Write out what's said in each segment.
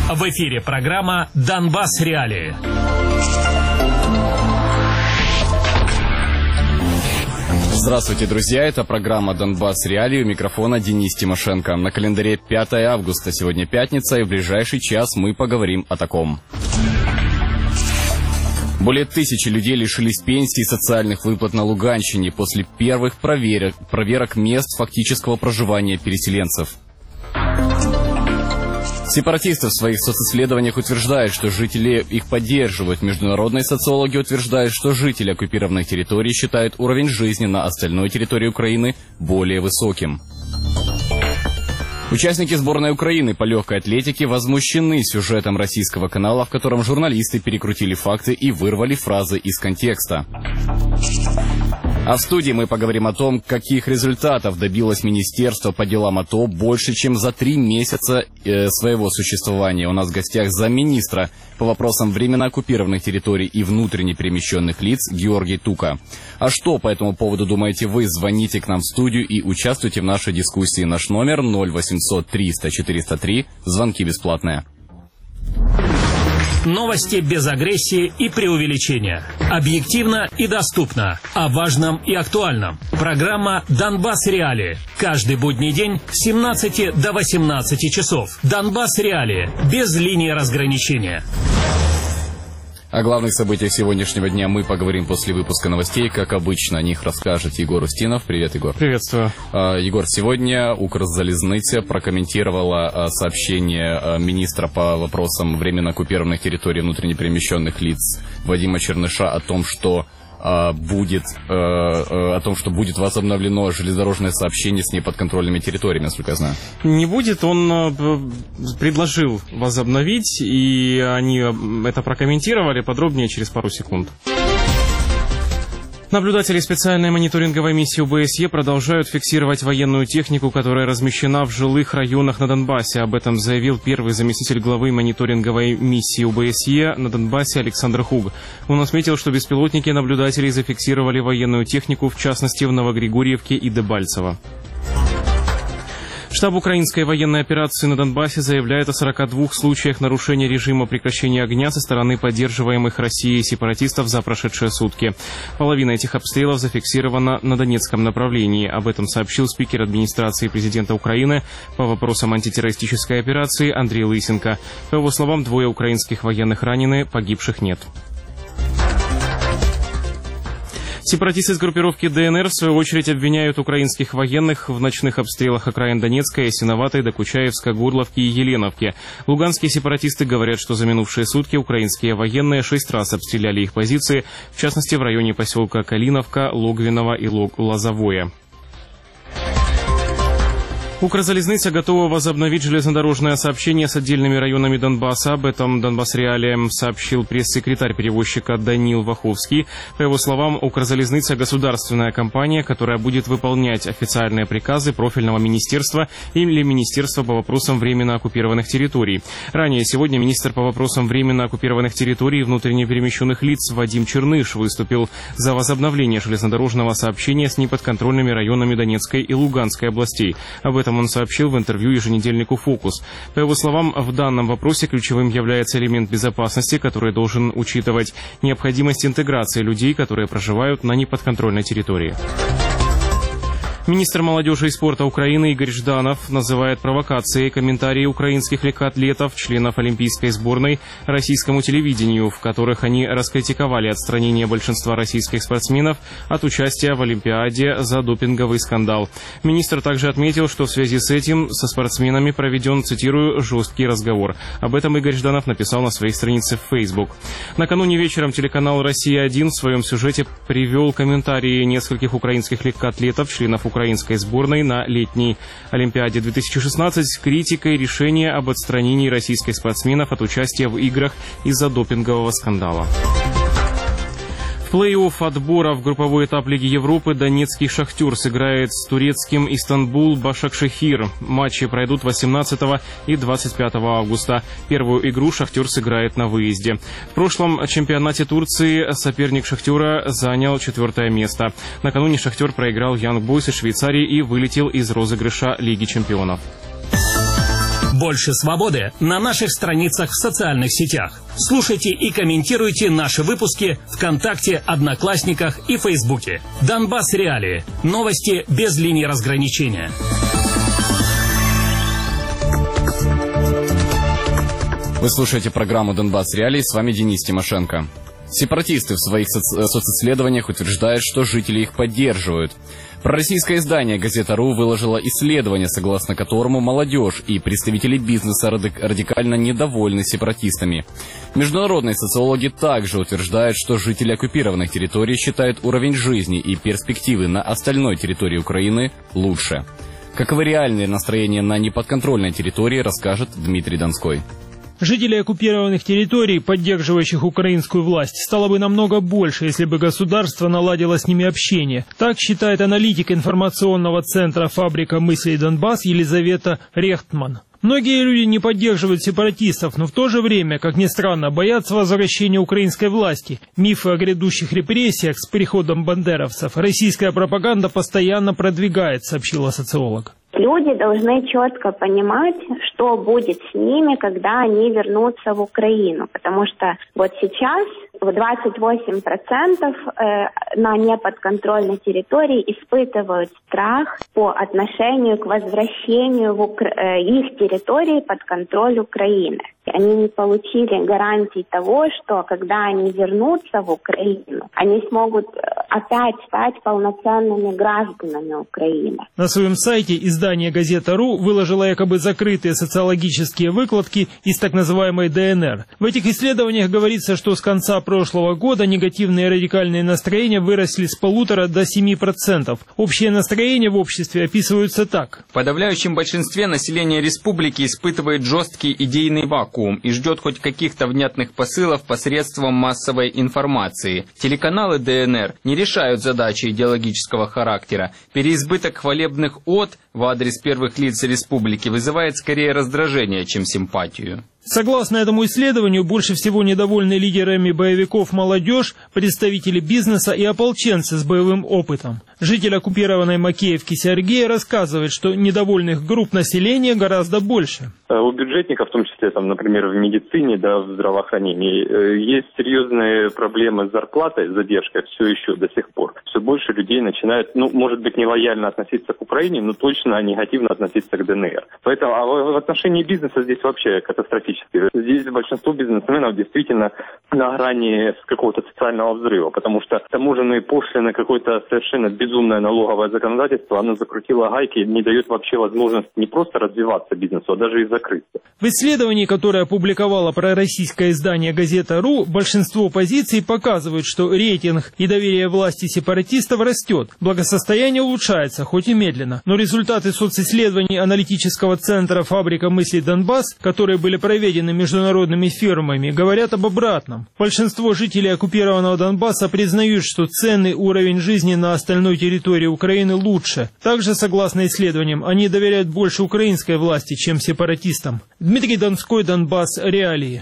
В эфире программа «Донбасс Реалии». Здравствуйте, друзья. Это программа «Донбасс Реалии». У микрофона Денис Тимошенко. На календаре 5 августа. Сегодня пятница, и в ближайший час мы поговорим о таком. Более 1000 людей лишились пенсии и социальных выплат на Луганщине после первых проверок мест фактического проживания переселенцев. Сепаратисты в своих социсследованиях утверждают, что жители их поддерживают. Международные социологи утверждают, что жители оккупированных территорий считают уровень жизни на остальной территории Украины более высоким. Участники сборной Украины по легкой атлетике возмущены сюжетом российского канала, в котором журналисты перекрутили факты и вырвали фразы из контекста. А в студии мы поговорим о том, каких результатов добилось Министерство по делам АТО больше, чем за 3 месяца своего существования. У нас в гостях замминистра по вопросам временно оккупированных территорий и внутренне перемещенных лиц Георгий Тука. А что по этому поводу думаете вы? Звоните к нам в студию и участвуйте в нашей дискуссии. Наш номер 0800 300 403. Звонки бесплатные. Новости без агрессии и преувеличения. Объективно и доступно. О важном и актуальном. Программа «Донбасс Реалии». Каждый будний день с 17 до 18 часов. «Донбасс Реалии». Без линии разграничения. О главных событиях сегодняшнего дня мы поговорим после выпуска новостей. Как обычно, о них расскажет Егор Устинов. Привет, Егор. Приветствую. Егор, сегодня Укрзалезница прокомментировала сообщение министра по вопросам временно оккупированных территорий внутренне перемещенных лиц Вадима Черныша о том, что будет возобновлено железнодорожное сообщение с неподконтрольными территориями, насколько я знаю. Не будет, он предложил возобновить, и они это прокомментировали подробнее через пару секунд. Наблюдатели специальной мониторинговой миссии ОБСЕ продолжают фиксировать военную технику, которая размещена в жилых районах на Донбассе. Об этом заявил первый заместитель главы мониторинговой миссии ОБСЕ на Донбассе Александр Хуг. Он отметил, что беспилотники наблюдателей зафиксировали военную технику, в частности в Новогригорьевке и Дебальцево. Штаб украинской военной операции на Донбассе заявляет о 42 случаях нарушения режима прекращения огня со стороны поддерживаемых Россией сепаратистов за прошедшие сутки. Половина этих обстрелов зафиксирована на Донецком направлении. Об этом сообщил спикер администрации президента Украины по вопросам антитеррористической операции Андрей Лысенко. По его словам, 2 украинских военных ранены, погибших нет. Сепаратисты из группировки ДНР, в свою очередь, обвиняют украинских военных в ночных обстрелах окраин Донецка, Ясиноватой, Докучаевска, Горловки и Еленовки. Луганские сепаратисты говорят, что за минувшие сутки украинские военные 6 раз обстреляли их позиции, в частности в районе поселка Калиновка, Логвиново и Лозовое. Укрзалезница готова возобновить железнодорожное сообщение с отдельными районами Донбасса. Об этом Донбасс Реалиям сообщил пресс-секретарь перевозчика Данил Ваховский. По его словам, Укрзалезница – государственная компания, которая будет выполнять официальные приказы профильного министерства или министерства по вопросам временно оккупированных территорий. Ранее сегодня министр по вопросам временно оккупированных территорий и внутренне перемещенных лиц Вадим Черныш выступил за возобновление железнодорожного сообщения с неподконтрольными районами Донецкой и Луганской областей. Об этом он сообщил в интервью еженедельнику «Фокус». По его словам, в данном вопросе ключевым является элемент безопасности, который должен учитывать необходимость интеграции людей, которые проживают на неподконтрольной территории. Министр молодежи и спорта Украины Игорь Жданов называет провокацией комментарии украинских легкоатлетов, членов олимпийской сборной, российскому телевидению, в которых они раскритиковали отстранение большинства российских спортсменов от участия в Олимпиаде за допинговый скандал. Министр также отметил, что в связи с этим со спортсменами проведен, цитирую, «жесткий разговор». Об этом Игорь Жданов написал на своей странице в Facebook. Накануне вечером телеканал «Россия-1» в своем сюжете привел комментарии нескольких украинских легкоатлетов, членов украинской сборной на летней Олимпиаде 2016 с критикой решения об отстранении российских спортсменов от участия в играх из-за допингового скандала. В плей-офф отбора в групповой этап Лиги Европы донецкий «Шахтер» сыграет с турецким «Истанбул Башакшехир». Матчи пройдут 18 и 25 августа. Первую игру «Шахтер» сыграет на выезде. В прошлом чемпионате Турции соперник «Шахтера» занял 4-е место. Накануне «Шахтер» проиграл «Янг Бойс» из Швейцарии и вылетел из розыгрыша Лиги чемпионов. Больше свободы на наших страницах в социальных сетях. Слушайте и комментируйте наши выпуски ВКонтакте, Одноклассниках и Фейсбуке. Донбасс Реалии. Новости без линии разграничения. Вы слушаете программу «Донбасс Реалии», с вами Денис Тимошенко. Сепаратисты в своих социсследованиях утверждают, что жители их поддерживают. Пророссийское издание «Газета.ру» выложило исследование, согласно которому молодежь и представители бизнеса радикально недовольны сепаратистами. Международные социологи также утверждают, что жители оккупированных территорий считают уровень жизни и перспективы на остальной территории Украины лучше. Каковы реальные настроения на неподконтрольной территории, расскажет Дмитрий Донской. Жителей оккупированных территорий, поддерживающих украинскую власть, стало бы намного больше, если бы государство наладило с ними общение. Так считает аналитик информационного центра «Фабрика мыслей Донбасс» Елизавета Рехтман. Многие люди не поддерживают сепаратистов, но в то же время, как ни странно, боятся возвращения украинской власти. Мифы о грядущих репрессиях с приходом бандеровцев российская пропаганда постоянно продвигает, сообщила социолог. Люди должны четко понимать, что будет с ними, когда они вернутся в Украину. Потому что вот сейчас 28% на неподконтрольной территории испытывают страх по отношению к возвращению их территории под контроль Украины. Они не получили гарантий того, что когда они вернутся в Украину, они смогут опять стать полноценными гражданами Украины. На своем сайте издание «Газета.ру» выложило якобы закрытые социологические выкладки из так называемой ДНР. В этих исследованиях говорится, что с конца прошлого года негативные радикальные настроения выросли с 1,5 до 7%. Общее настроение в обществе описываются так. В подавляющем большинстве населения республики испытывает жесткий идейный вакуум и ждет хоть каких-то внятных посылов посредством массовой информации. Телеканалы ДНР не решают задачи идеологического характера. Переизбыток хвалебных од в адрес первых лиц республики вызывает скорее раздражение, чем симпатию. Согласно этому исследованию, больше всего недовольны лидерами боевиков молодежь, представители бизнеса и ополченцы с боевым опытом. Житель оккупированной Макеевки Сергей рассказывает, что недовольных групп населения гораздо больше. У бюджетников, в том числе, например, в медицине, в здравоохранении, есть серьезные проблемы с зарплатой, с задержкой все еще до сих пор. Все больше людей начинают, может быть, не лояльно относиться к Украине, но точно негативно относиться к ДНР. Поэтому в отношении бизнеса здесь вообще катастрофически. Здесь большинство бизнесменов действительно на грани какого-то социального взрыва, потому что таможенные пошлины, какое-то совершенно безумное налоговое законодательство, оно закрутило гайки и не дает вообще возможность не просто развиваться бизнесу, а даже и закрыться. В исследовании, которое опубликовало пророссийское издание «Газета.ру», большинство позиций показывают, что рейтинг и доверие власти сепаратистов растет. Благосостояние улучшается, хоть и медленно. Но результаты социсследований аналитического центра «Фабрика мыслей Донбасс», которые были проведены международными фирмами, говорят об обратном. Большинство жителей оккупированного Донбасса признают, что ценный уровень жизни на остальной территории Украины лучше. Также, согласно исследованиям, они доверяют больше украинской власти, чем сепаратистам. Дмитрий Донской, Донбасс Реалии.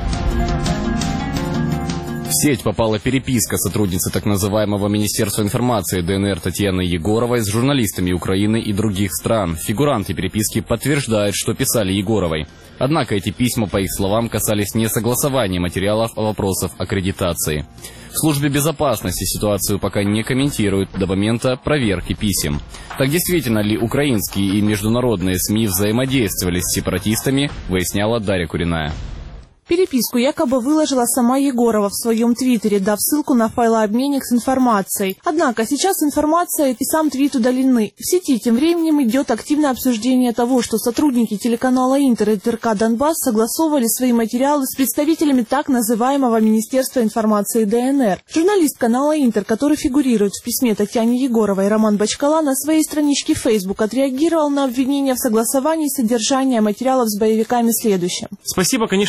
В сеть попала переписка сотрудницы так называемого Министерства информации ДНР Татьяны Егоровой с журналистами Украины и других стран. Фигуранты переписки подтверждают, что писали Егоровой. Однако эти письма, по их словам, касались не согласования материалов, а вопросов аккредитации. В службе безопасности ситуацию пока не комментируют до момента проверки писем. Так действительно ли украинские и международные СМИ взаимодействовали с сепаратистами, выясняла Дарья Куриная. Переписку якобы выложила сама Егорова в своем твиттере, дав ссылку на файлообменник с информацией. Однако сейчас информация и сам твит удалены. В сети тем временем идет активное обсуждение того, что сотрудники телеканала «Интер» и ТРК «Донбасс» согласовывали свои материалы с представителями так называемого Министерства информации ДНР. Журналист канала «Интер», который фигурирует в письме Татьяне Егоровой, Роман Бачкала, на своей страничке в Facebook отреагировал на обвинения в согласовании содержания материалов с боевиками следующим. Спасибо, конечно, за комплимент.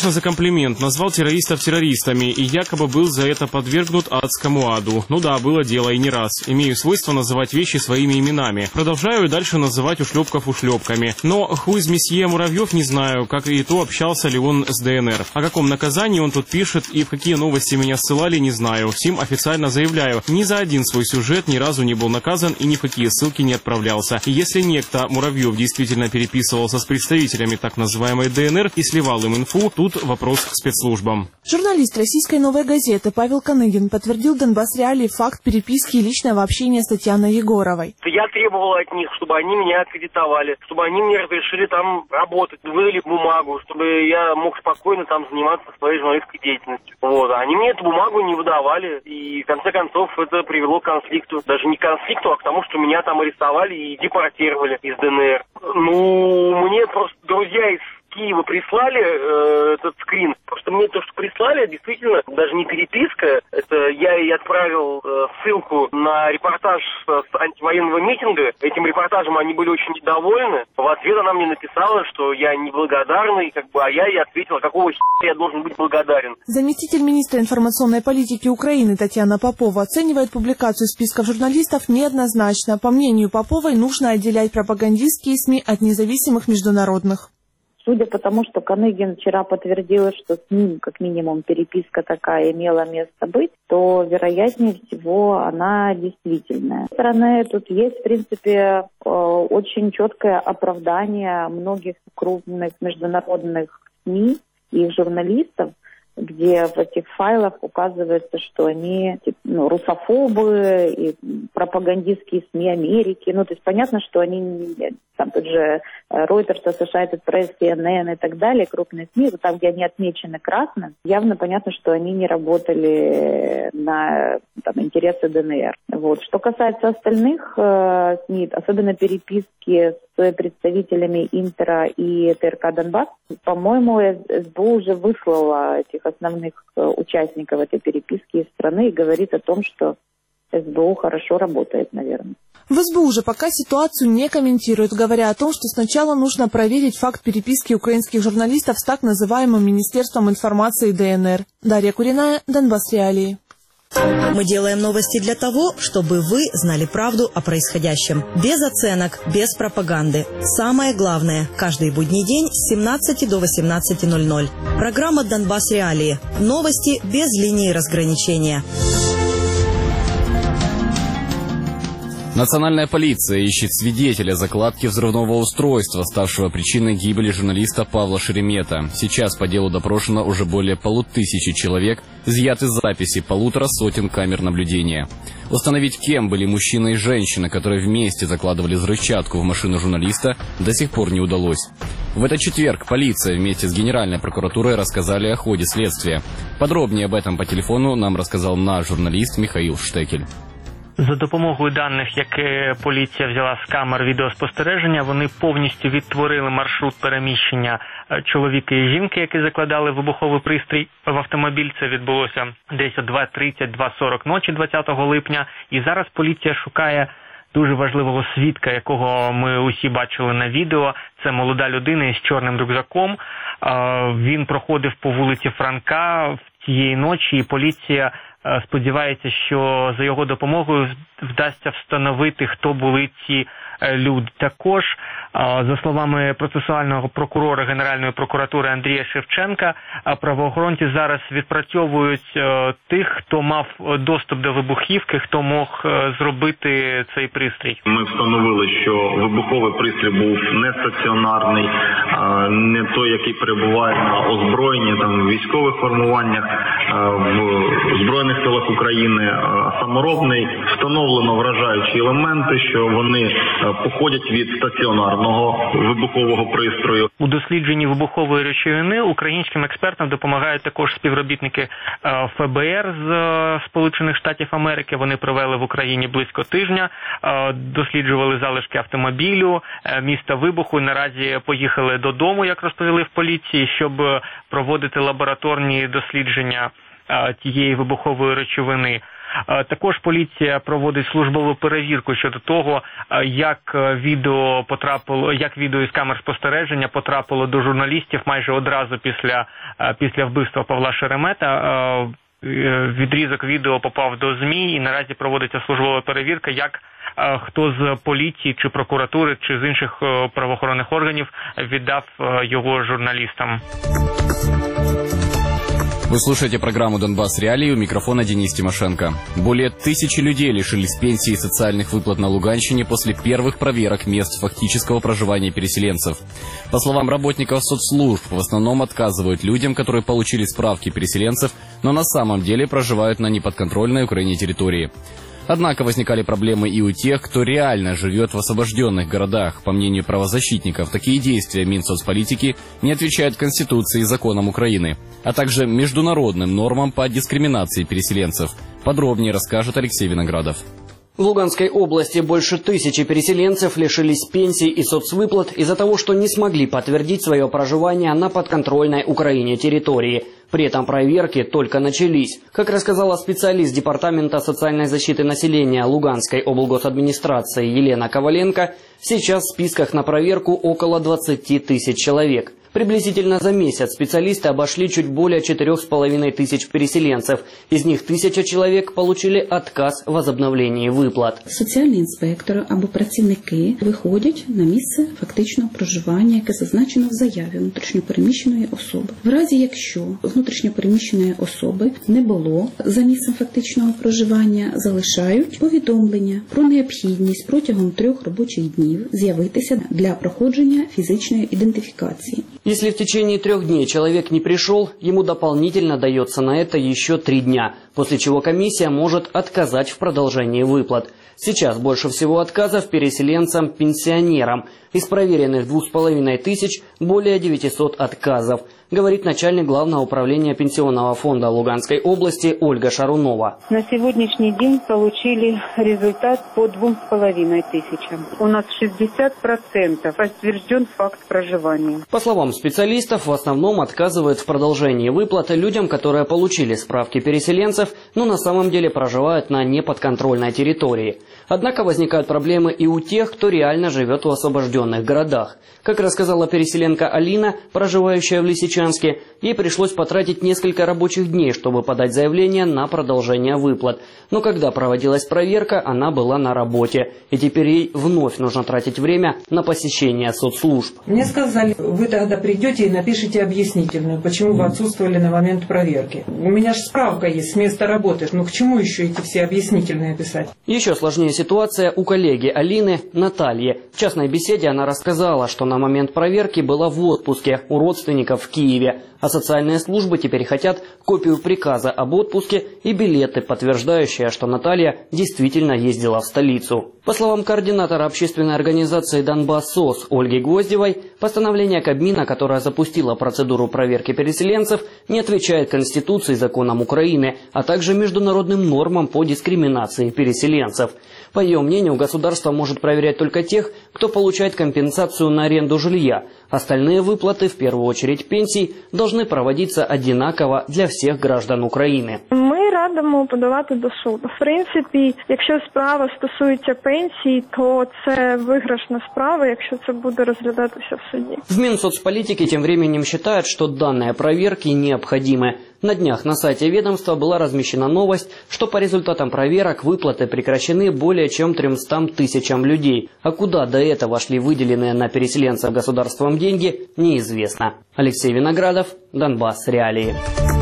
комплимент, назвал террористов террористами и якобы был за это подвергнут адскому аду. Ну да, было дело и не раз. Имею свойство называть вещи своими именами. Продолжаю дальше называть ушлепков ушлепками. Но хуй с месье Муравьев не знаю, как и то, общался ли он с ДНР. О каком наказании он тут пишет и в какие новости меня ссылали, не знаю. Всем официально заявляю, ни за один свой сюжет ни разу не был наказан и ни в какие ссылки не отправлялся. И если некто Муравьев действительно переписывался с представителями так называемой ДНР и сливал им инфу, тут вопрос к спецслужбам. Журналист российской «Новой газеты» Павел Каныгин подтвердил Донбасс Реалии факт переписки и личного общения с Татьяной Егоровой. Я требовал от них, чтобы они меня аккредитовали, чтобы они мне разрешили там работать, выдали бумагу, чтобы я мог спокойно там заниматься своей журналистской деятельностью. Вот. Они мне эту бумагу не выдавали, и в конце концов это привело к конфликту. Даже не к конфликту, а к тому, что меня там арестовали и депортировали из ДНР. Ну, мне просто друзья из Киева прислали этот скрин. Потому что мне то, что прислали, действительно, даже не переписка. Это я ей отправил ссылку на репортаж с антивоенного митинга. Этим репортажем они были очень недовольны. В ответ она мне написала, что я неблагодарный, а я ей ответила, какого я должен быть благодарен. Заместитель министра информационной политики Украины Татьяна Попова оценивает публикацию списков журналистов неоднозначно. По мнению Поповой, нужно отделять пропагандистские СМИ от независимых международных. Судя по тому, что Каныгин вчера подтвердил, что с ним, как минимум, переписка такая имела место быть, то, вероятнее всего, она действительная. С одной стороны, тут есть, в принципе, очень четкое оправдание многих крупных международных СМИ и их журналистов, где в этих файлах указывается, что они русофобы и пропагандистские СМИ Америки. То есть понятно, что они, там тот же Reuters, Associated Press, CNN и так далее, крупные СМИ, там, где они отмечены красным, явно понятно, что они не работали на интересы ДНР. Вот. Что касается остальных СМИ, особенно переписки с представителями Интера и ТРК Донбасс, по-моему, СБУ уже выслала этих основных участников этой переписки из страны и говорит о том, что СБУ хорошо работает, наверное. В СБУ же пока ситуацию не комментируют, говоря о том, что сначала нужно проверить факт переписки украинских журналистов с так называемым Министерством информации ДНР. Дарья Куриная, Донбасс Реалии. Мы делаем новости для того, чтобы вы знали правду о происходящем. Без оценок, без пропаганды. Самое главное, каждый будний день с 17 до 18:00. Программа «Донбасс Реалии». Новости без линии разграничения. Национальная полиция ищет свидетеля закладки взрывного устройства, ставшего причиной гибели журналиста Павла Шеремета. Сейчас по делу допрошено уже более 1500 человек, изъяты записи 150 камер наблюдения. Установить, кем были мужчина и женщина, которые вместе закладывали взрывчатку в машину журналиста, до сих пор не удалось. В этот четверг полиция вместе с Генеральной прокуратурой рассказали о ходе следствия. Подробнее об этом по телефону нам рассказал наш журналист Михаил Штекель. За допомогою даних, які поліція взяла з камер відеоспостереження, вони повністю відтворили маршрут переміщення чоловіка і жінки, які закладали вибуховий пристрій в автомобіль. Це відбулося десь о 2:30, 2:40 ночі 20 липня. І зараз поліція шукає дуже важливого свідка, якого ми усі бачили на відео. Це молода людина із чорним рюкзаком. Він проходив по вулиці Франка тієї ночі, і поліція сподівається, що за його допомогою вдасться встановити, хто були ці люди. Також, за словами процесуального прокурора Генеральної прокуратури Андрія Шевченка, правоохоронці зараз відпрацьовують тих, хто мав доступ до вибухівки, хто мог зробити цей пристрій. Ми встановили, що вибуховий пристрій був не стаціонарний, не той, який перебуває на озброєнні, в військових формуваннях, в Збройних силах України, саморобний. Встановлено вражаючі елементи, що вони походять від стаціонарного вибухового пристрою. У дослідженні вибухової речовини українським експертам допомагають також співробітники ФБР з Сполучених Штатів Америки. Вони провели в Україні близько тижня, досліджували залишки автомобілю, міста вибуху. Наразі поїхали додому, як розповіли в поліції, щоб проводити лабораторні дослідження тієї вибухової речовини. Також поліція проводить службову перевірку щодо того, як відео із камер спостереження потрапило до журналістів майже одразу після вбивства Павла Шеремета. Відрізок відео попав до ЗМІ і наразі проводиться службова перевірка, як хто з поліції чи прокуратури чи з інших правоохоронних органів віддав його журналістам. Вы слушаете программу «Донбасс Реалии», у микрофона Денис Тимошенко. Более 1000 людей лишились пенсии и социальных выплат на Луганщине после первых проверок мест фактического проживания переселенцев. По словам работников соцслужб, в основном отказывают людям, которые получили справки переселенцев, но на самом деле проживают на неподконтрольной Украине территории. Однако возникали проблемы и у тех, кто реально живет в освобожденных городах. По мнению правозащитников, такие действия Минсоцполитики не отвечают Конституции и законам Украины, а также международным нормам по дискриминации переселенцев. Подробнее расскажет Алексей Виноградов. В Луганской области больше 1000 переселенцев лишились пенсий и соцвыплат из-за того, что не смогли подтвердить свое проживание на подконтрольной Украине территории. При этом проверки только начались. Как рассказала специалист Департамента социальной защиты населения Луганской облгосадминистрации Елена Коваленко, сейчас в списках на проверку около 20 тысяч человек. Приблизительно за месяц специалисты обошли чуть более 4500 переселенцев. Из них 1000 человек получили отказ в возобновлении виплат. Соціальні інспектори або працівники виходять на місце фактичного проживання, яке зазначено в заяві внутрішньопереміщеної особи. В разі, якщо внутрішньопереміщеної особи не було за місцем фактичного проживання, залишають повідомлення про необхідність протягом 3 робочих днів з'явитися для проходження фізичної ідентифікації. Если в течение 3 дней человек не пришел, ему дополнительно дается на это еще 3 дня, после чего комиссия может отказать в продолжении выплат. Сейчас больше всего отказов переселенцам-пенсионерам. Из проверенных 2500 более 900 отказов, говорит начальник Главного управления Пенсионного фонда Луганской области Ольга Шарунова. На сегодняшний день получили результат по 2500. У нас 60% подтвержден факт проживания. По словам специалистов, в основном отказывают в продолжении выплаты людям, которые получили справки переселенцев, но на самом деле проживают на неподконтрольной территории. Однако возникают проблемы и у тех, кто реально живет в освобожденных городах. Как рассказала переселенка Алина, проживающая в Лисичанске, ей пришлось потратить несколько рабочих дней, чтобы подать заявление на продолжение выплат. Но когда проводилась проверка, она была на работе. И теперь ей вновь нужно тратить время на посещение соцслужб. Мне сказали, вы тогда придете и напишите объяснительную, почему вы отсутствовали на момент проверки. У меня же справка есть с места работы. Ну к чему еще эти все объяснительные писать? Еще сложнее ситуация у коллеги Алины Натальи. В частной беседе она рассказала, что на момент проверки была в отпуске у родственников в Киеве, а социальные службы теперь хотят копию приказа об отпуске и билеты, подтверждающие, что Наталья действительно ездила в столицу. По словам координатора общественной организации «Донбасс СОС» Ольги Гвоздевой, постановление Кабмина, которое запустило процедуру проверки переселенцев, не отвечает Конституции и законам Украины, а также международным нормам по дискриминации переселенцев. По ее мнению, государство может проверять только тех, кто получает компенсацию на аренду жилья. Остальные выплаты, в первую очередь пенсий, должны проводиться одинаково для всех граждан України. Ми радимо подавати до суду. В принципі, якщо справа стосується пенсії, то це виграшна справа, якщо це буде розглядатися в суді. В Минсоцполитике тем временем считают, что данные проверки необходимы. На днях на сайте ведомства была размещена новость, что по результатам проверок выплаты прекращены более чем 300 000 людей. А куда до этого шли выделенные на переселенцев государством деньги, неизвестно. Алексей Виноградов, Донбасс Реалии.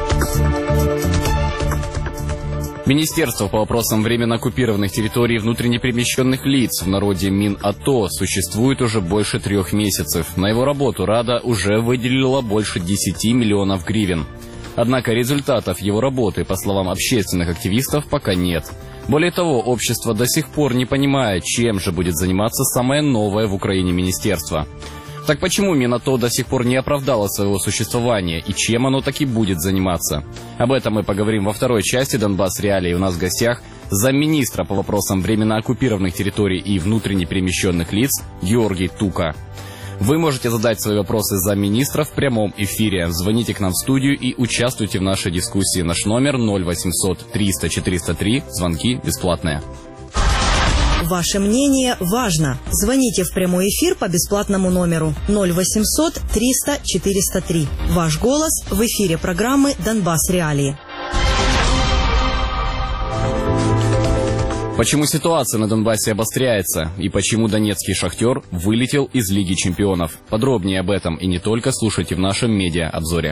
Министерство по вопросам временно оккупированных территорий и внутренне перемещенных лиц, в народе Минато, существует уже больше 3 месяцев. На его работу Рада уже выделила больше 10 миллионов гривен. Однако результатов его работы, по словам общественных активистов, пока нет. Более того, общество до сих пор не понимает, чем же будет заниматься самое новое в Украине министерство. Так почему Минато до сих пор не оправдало своего существования и чем оно таки будет заниматься? Об этом мы поговорим во второй части «Донбасс Реалии». У нас в гостях замминистра по вопросам временно оккупированных территорий и внутренне перемещенных лиц Георгий Тука. Вы можете задать свои вопросы замминистра в прямом эфире. Звоните к нам в студию и участвуйте в нашей дискуссии. Наш номер 0800 300 403. Звонки бесплатные. Ваше мнение важно. Звоните в прямой эфир по бесплатному номеру 0800 300 403. Ваш голос в эфире программы «Донбасс Реалии». Почему ситуация на Донбассе обостряется и почему донецкий «Шахтер» вылетел из Лиги чемпионов? Подробнее об этом и не только слушайте в нашем медиа-обзоре.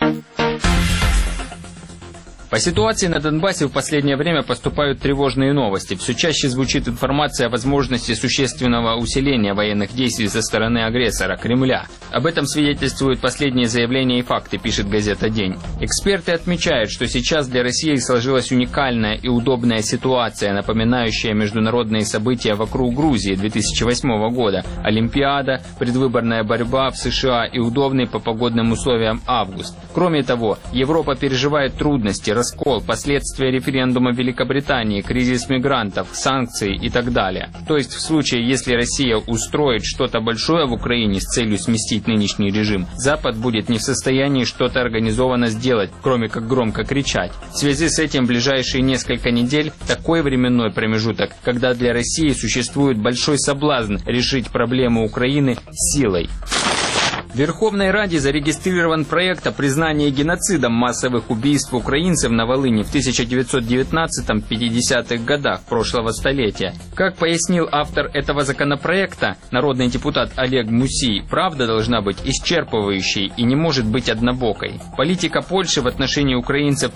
По ситуации на Донбассе в последнее время поступают тревожные новости. Все чаще звучит информация о возможности существенного усиления военных действий со стороны агрессора Кремля. Об этом свидетельствуют последние заявления и факты, пишет газета «День». Эксперты отмечают, что сейчас для России сложилась уникальная и удобная ситуация, напоминающая международные события вокруг Грузии 2008 года. Олимпиада, предвыборная борьба в США и удобный по погодным условиям август. Кроме того, Европа переживает трудности, раскол, последствия референдума Великобритании, кризис мигрантов, санкции и так далее. То есть в случае, если Россия устроит что-то большое в Украине с целью сместить нынешний режим, Запад будет не в состоянии что-то организованно сделать, кроме как громко кричать. В связи с этим ближайшие несколько недель такой временной промежуток, когда для России существует большой соблазн решить проблему Украины силой. В Верховной Раде зарегистрирован проект о признании геноцидом массовых убийств украинцев на Волыни в 1919-50-х годах прошлого столетия. Как пояснил автор этого законопроекта, народный депутат Олег Мусий, правда должна быть исчерпывающей и не может быть однобокой. Политика Польши в отношении украинцев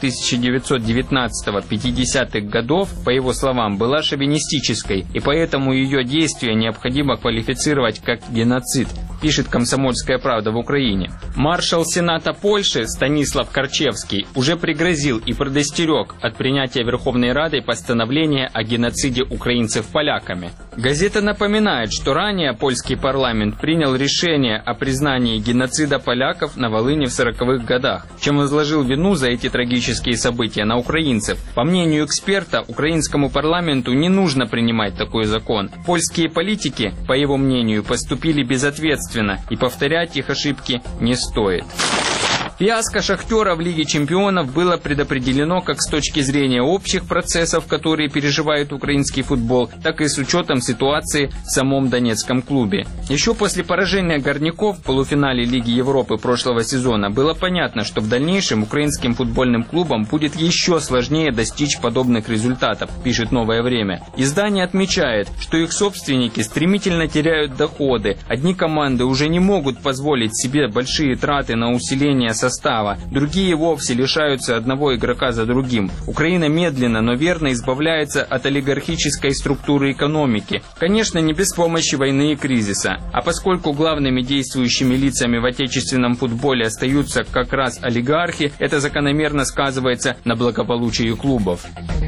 1919-50-х годов, по его словам, была шовинистической, и поэтому ее действия необходимо квалифицировать как геноцид, пишет «Комсомольская правда» в Украине. Маршал Сената Польши Станислав Карчевский уже пригрозил и предостерег от принятия Верховной Радой постановления о геноциде украинцев поляками. Газета напоминает, что ранее польский парламент принял решение о признании геноцида поляков на Волыни в 40-х годах, чем возложил вину за эти трагические события на украинцев. По мнению эксперта, украинскому парламенту не нужно принимать такой закон. Польские политики, по его мнению, поступили безответственно, и повторять их ошибки не стоит. Фиаско «Шахтера» в Лиге чемпионов было предопределено как с точки зрения общих процессов, которые переживает украинский футбол, так и с учетом ситуации в самом донецком клубе. Еще после поражения горняков в полуфинале Лиги Европы прошлого сезона было понятно, что в дальнейшем украинским футбольным клубам будет еще сложнее достичь подобных результатов, пишет «Новое время». Издание отмечает, что их собственники стремительно теряют доходы. Одни команды уже не могут позволить себе большие траты на усиление состава, другие вовсе лишаются одного игрока за другим. Украина медленно, но верно избавляется от олигархической структуры экономики. Конечно, не без помощи войны и кризиса. А поскольку главными действующими лицами в отечественном футболе остаются как раз олигархи, это закономерно сказывается на благополучии клубов.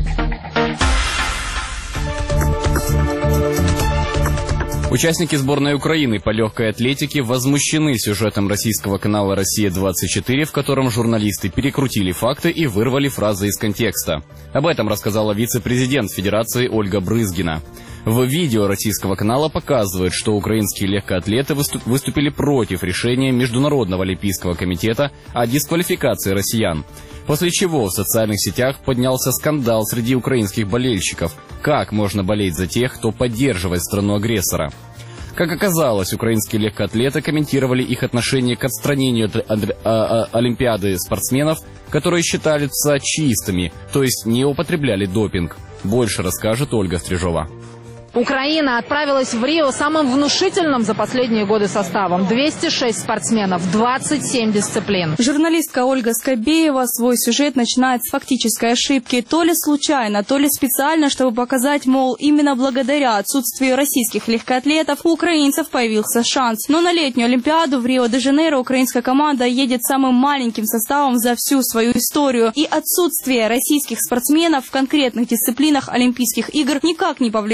Участники сборной Украины по легкой атлетике возмущены сюжетом российского канала «Россия-24», в котором журналисты перекрутили факты и вырвали фразы из контекста. Об этом рассказала вице-президент Федерации Ольга Брызгина. В видео российского канала показывают, что украинские легкоатлеты выступили против решения Международного олимпийского комитета о дисквалификации россиян. После чего в социальных сетях поднялся скандал среди украинских болельщиков. Как можно болеть за тех, кто поддерживает страну-агрессора? Как оказалось, украинские легкоатлеты комментировали их отношение к отстранению Олимпиады спортсменов, которые считаются чистыми, то есть не употребляли допинг. Больше расскажет Ольга Стрижова. Украина отправилась в Рио самым внушительным за последние годы составом. 206 спортсменов, 27 дисциплин. Журналистка Ольга Скобеева свой сюжет начинает с фактической ошибки. То ли случайно, то ли специально, чтобы показать, мол, именно благодаря отсутствию российских легкоатлетов у украинцев появился шанс. Но на летнюю Олимпиаду в Рио-де-Жанейро украинская команда едет самым маленьким составом за всю свою историю. И отсутствие российских спортсменов в конкретных дисциплинах Олимпийских игр никак не повлияет на результат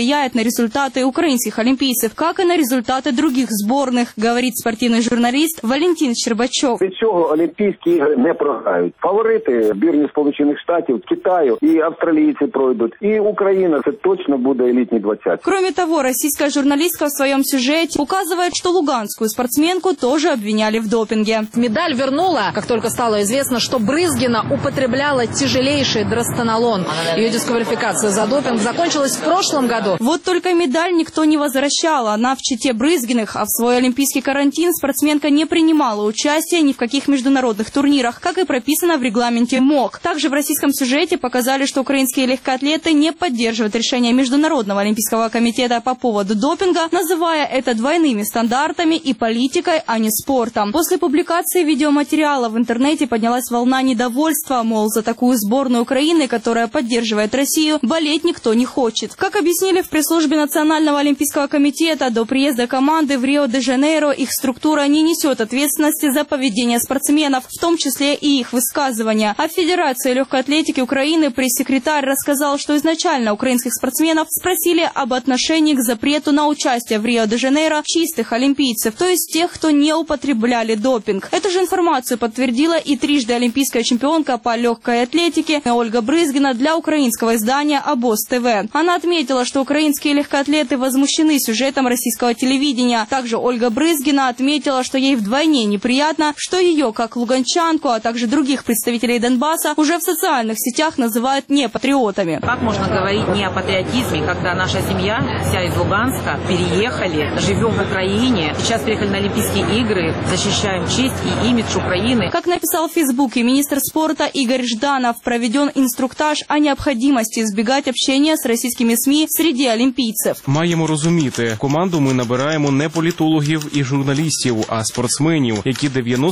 результаты украинских олимпийцев, как и на результаты других сборных, говорит спортивный журналист Валентин Щербачов. Від цього Олімпійські ігри не програють. Фаворити збірні Сполучених Штатів, Китаю, і австралійці пройдуть, и Украина, это точно будет элитный 20. Кроме того, российская журналистка в своем сюжете указывает, что луганскую спортсменку тоже обвиняли в допинге. Медаль вернула, как только стало известно, что Брызгина употребляла тяжелейший дростенолон. Ее дисквалификация за допинг закончилась в прошлом году. Вот только медаль никто не возвращал. Она в чете Брызгиных, а в свой олимпийский карантин спортсменка не принимала участия ни в каких международных турнирах, как и прописано в регламенте МОК. Также в российском сюжете показали, что украинские легкоатлеты не поддерживают решение Международного олимпийского комитета по поводу допинга, называя это двойными стандартами и политикой, а не спортом. После публикации видеоматериала в интернете поднялась волна недовольства, мол, за такую сборную Украины, которая поддерживает Россию, болеть никто не хочет. Как объяснили в пресс-службе Национального олимпийского комитета, до приезда команды в Рио-де-Жанейро их структура не несет ответственности за поведение спортсменов, в том числе и их высказывания. А в Федерации легкой атлетики Украины пресс-секретарь рассказал, что изначально украинских спортсменов спросили об отношении к запрету на участие в Рио-де-Жанейро чистых олимпийцев, то есть тех, кто не употребляли допинг. Эту же информацию подтвердила и трижды олимпийская чемпионка по легкой атлетике Ольга Брызгина для украинского издания «Обоз ТВ». Она отметила, что украинские легкоатлеты возмущены сюжетом российского телевидения. Также Ольга Брызгина отметила, что ей вдвойне неприятно, что ее, как луганчанку, а также других представителей Донбасса, уже в социальных сетях называют непатриотами. Как можно говорить не о патриотизме, когда наша семья, вся из Луганска, переехали, живем в Украине, сейчас приехали на Олимпийские игры, защищаем честь и имидж Украины. Как написал в Фейсбуке министр спорта Игорь Жданов, проведен инструктаж о необходимости избегать общения с российскими СМИ среди олімпійців. Маємо розуміти, команду ми набираємо не політологів і журналістів, а спортсменів, які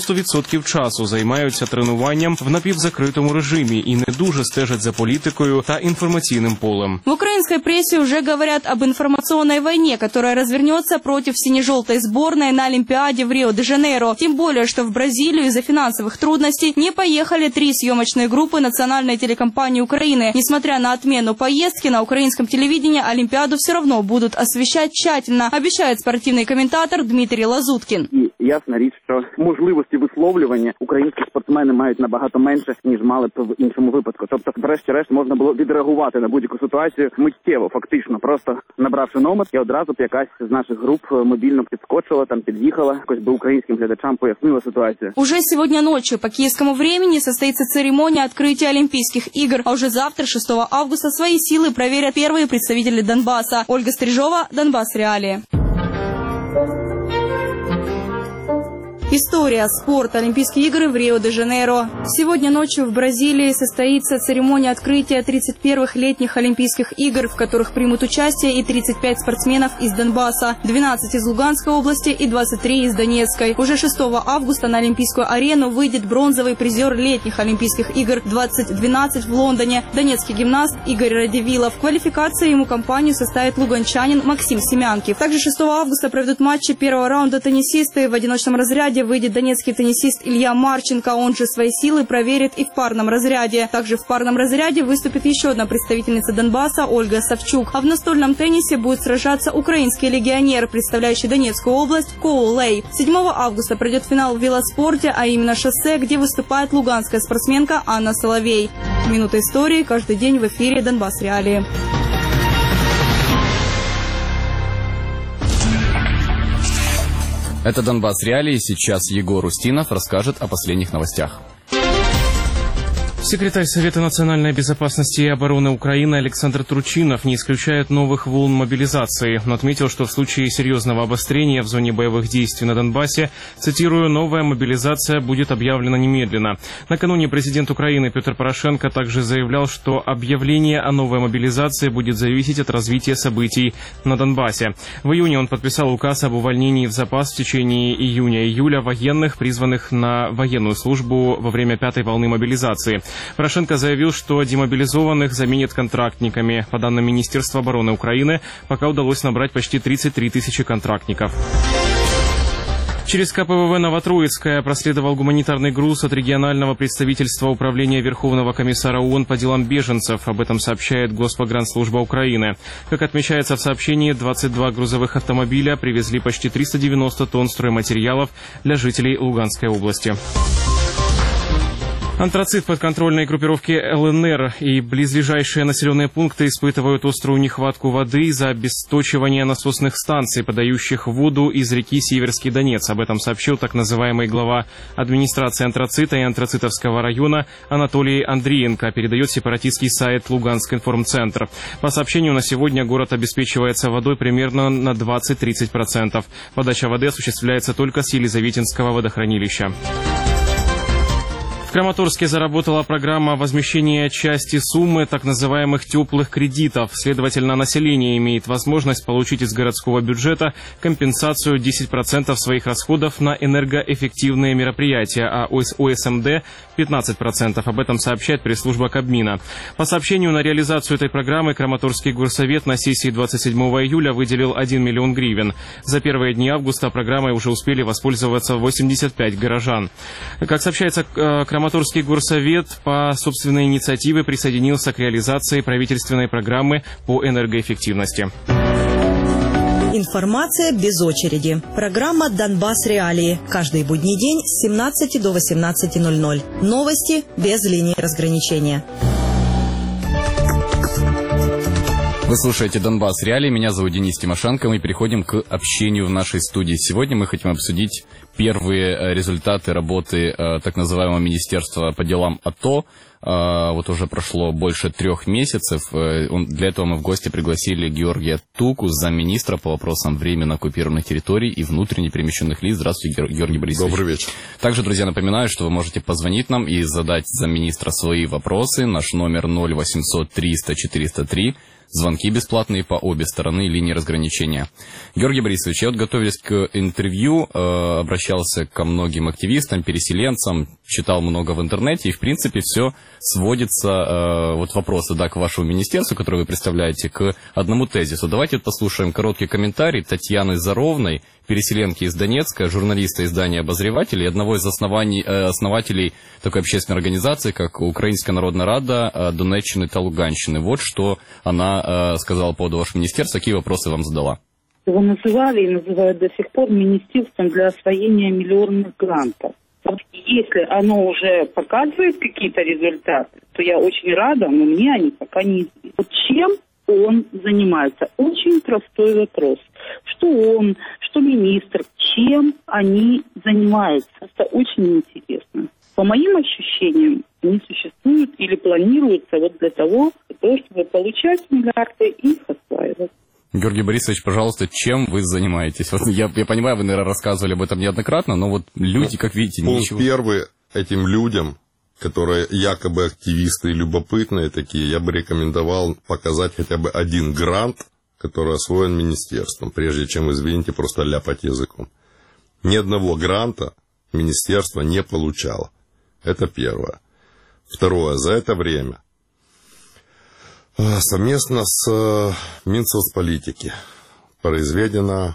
90% часу займаються тренуванням в напівзакритому режимі і не дуже стежать за політикою та інформаційним полем. В украинской прессе уже говорят об информационной войне, которая развернется против сине-желтой сборной на Олимпиаде в Рио-де-Жанейро. Тем более, что в Бразилию из-за финансовых трудностей не поехали 3 съемочные группы национальной телекомпании Украины. Несмотря на отмену поездки, на украинском телевидении Олимпиаду все равно будут освещать тщательно, обещает спортивный комментатор Дмитрий Лазуткин. І ясна річ, що можливості висловлювання українські спортсмени мають набагато менше, ніж мали б в іншому випадку. Тобто, врешті-решт, можна було відреагувати на будь-яку ситуацію миттєво, фактично, просто набравши номер, і одразу б якась з наших груп мобільно підскочила, там під'їхала, якось би українським глядачам пояснила ситуацию. Уже сегодня ночью по киевскому времени состоится церемония открытия Олимпийских игр, а уже завтра, 6 августа, свои силы проверят первые представители Донбасса. Ольга Стрижова, Донбасс Реалии. История, спорт, Олимпийские игры в Рио-де-Жанейро. Сегодня ночью в Бразилии состоится церемония открытия 31-х летних Олимпийских игр, в которых примут участие и 35 спортсменов из Донбасса, 12 из Луганской области и 23 из Донецкой. Уже 6 августа на Олимпийскую арену выйдет бронзовый призер летних Олимпийских игр 2012 в Лондоне, донецкий гимнаст Игорь Радивилов. В квалификации ему компанию составит луганчанин Максим Семянкив. Также 6 августа проведут матчи первого раунда теннисисты. В одиночном разряде выйдет донецкий теннисист Илья Марченко, он же свои силы проверит и в парном разряде. Также в парном разряде выступит еще одна представительница Донбасса Ольга Савчук. А в настольном теннисе будет сражаться украинский легионер, представляющий Донецкую область Коул Лей. 7 августа пройдет финал в велоспорте, а именно шоссе, где выступает луганская спортсменка Анна Соловей. Минута истории каждый день в эфире Донбасс Реалии. Это «Донбасс Реалии». Сейчас Егор Устинов расскажет о последних новостях. Секретарь Совета национальной безопасности и обороны Украины Александр Турчинов не исключает новых волн мобилизации, но отметил, что в случае серьезного обострения в зоне боевых действий на Донбассе, цитирую, новая мобилизация будет объявлена немедленно. Накануне президент Украины Петр Порошенко также заявлял, что объявление о новой мобилизации будет зависеть от развития событий на Донбассе. В июне он подписал указ об увольнении в запас в течение июня-июля военных, призванных на военную службу во время 5-й волны мобилизации. Порошенко заявил, что демобилизованных заменят контрактниками. По данным Министерства обороны Украины, пока удалось набрать почти 33 тысячи контрактников. Через КПВВ Новотроицкое проследовал гуманитарный груз от регионального представительства Управления Верховного комиссара ООН по делам беженцев. Об этом сообщает Госпогранслужба Украины. Как отмечается в сообщении, 22 грузовых автомобиля привезли почти 390 тонн стройматериалов для жителей Луганской области. Антрацит подконтрольной группировки ЛНР и близлежащие населенные пункты испытывают острую нехватку воды из-за обесточивания насосных станций, подающих воду из реки Северский Донец. Об этом сообщил так называемый глава администрации Антрацита и Антрацитовского района Анатолий Андриенко, передает сепаратистский сайт Луганский информцентр. По сообщению, на сегодня город обеспечивается водой примерно на 20-30%. Подача воды осуществляется только с Елизаветинского водохранилища. В Краматорске заработала программа возмещения части суммы так называемых теплых кредитов. Следовательно, население имеет возможность получить из городского бюджета компенсацию 10% своих расходов на энергоэффективные мероприятия, а ОСМД 15%. Об этом сообщает пресс-служба Кабмина. По сообщению, на реализацию этой программы Краматорский горсовет на сессии 27 июля выделил 1 миллион гривен. За первые дни августа программой уже успели воспользоваться 85 горожан. Как сообщается, Краматорский горсовет по собственной инициативе присоединился к реализации правительственной программы по энергоэффективности. Информация без очереди. Программа «Донбасс Реалии». Каждый будний день с 17 до 18:00. Новости без линии разграничения. Вы слушаете «Донбасс Реалии». Меня зовут Денис Тимошенко. Мы переходим к общению в нашей студии. Сегодня мы хотим обсудить первые результаты работы так называемого Министерства по делам АТО. Вот уже прошло больше 3 месяцев. Для этого мы в гости пригласили Георгия Туку, замминистра по вопросам временно оккупированных территорий и внутренне перемещенных лиц. Здравствуйте, Георгий Борисович. Добрый вечер. Также, друзья, напоминаю, что вы можете позвонить нам и задать замминистра свои вопросы. Наш номер 0800 300 403. Звонки бесплатные по обе стороны линии разграничения. Георгий Борисович, я вот, готовясь к интервью, обращался ко многим активистам, переселенцам, читал много в интернете, и, в принципе, все сводится, вот вопросы, да, к вашему министерству, которое вы представляете, к одному тезису. Давайте послушаем короткий комментарий Татьяны Заровной, переселенки из Донецка, журналиста издания «Обозреватель» и одного из основателей такой общественной организации, как Украинская народная рада Донеччины и Луганщины. Вот что она сказала по поводу вашего министерства, какие вопросы вам задала. Его называли и называют до сих пор министерством для освоения миллионных грантов. Вот если оно уже показывает какие-то результаты, то я очень рада, но мне они пока не известны. Вот чем он занимается? Очень простой вопрос. Что он, что министр, чем они занимаются? Это очень интересно. По моим ощущениям, они существуют или планируются вот для того, чтобы получать миллиарды и их осваивать. Георгий Борисович, пожалуйста, чем вы занимаетесь? Вот я понимаю, вы, наверное, рассказывали об этом неоднократно, но вот люди, как видите, ничего. Первый, этим людям, которые якобы активисты и любопытные такие, я бы рекомендовал показать хотя бы один грант, который освоен министерством, прежде чем, извините, просто ляпать языком. Ни одного гранта министерство не получало. Это первое. Второе, за это время совместно с Минсоцполитики произведено,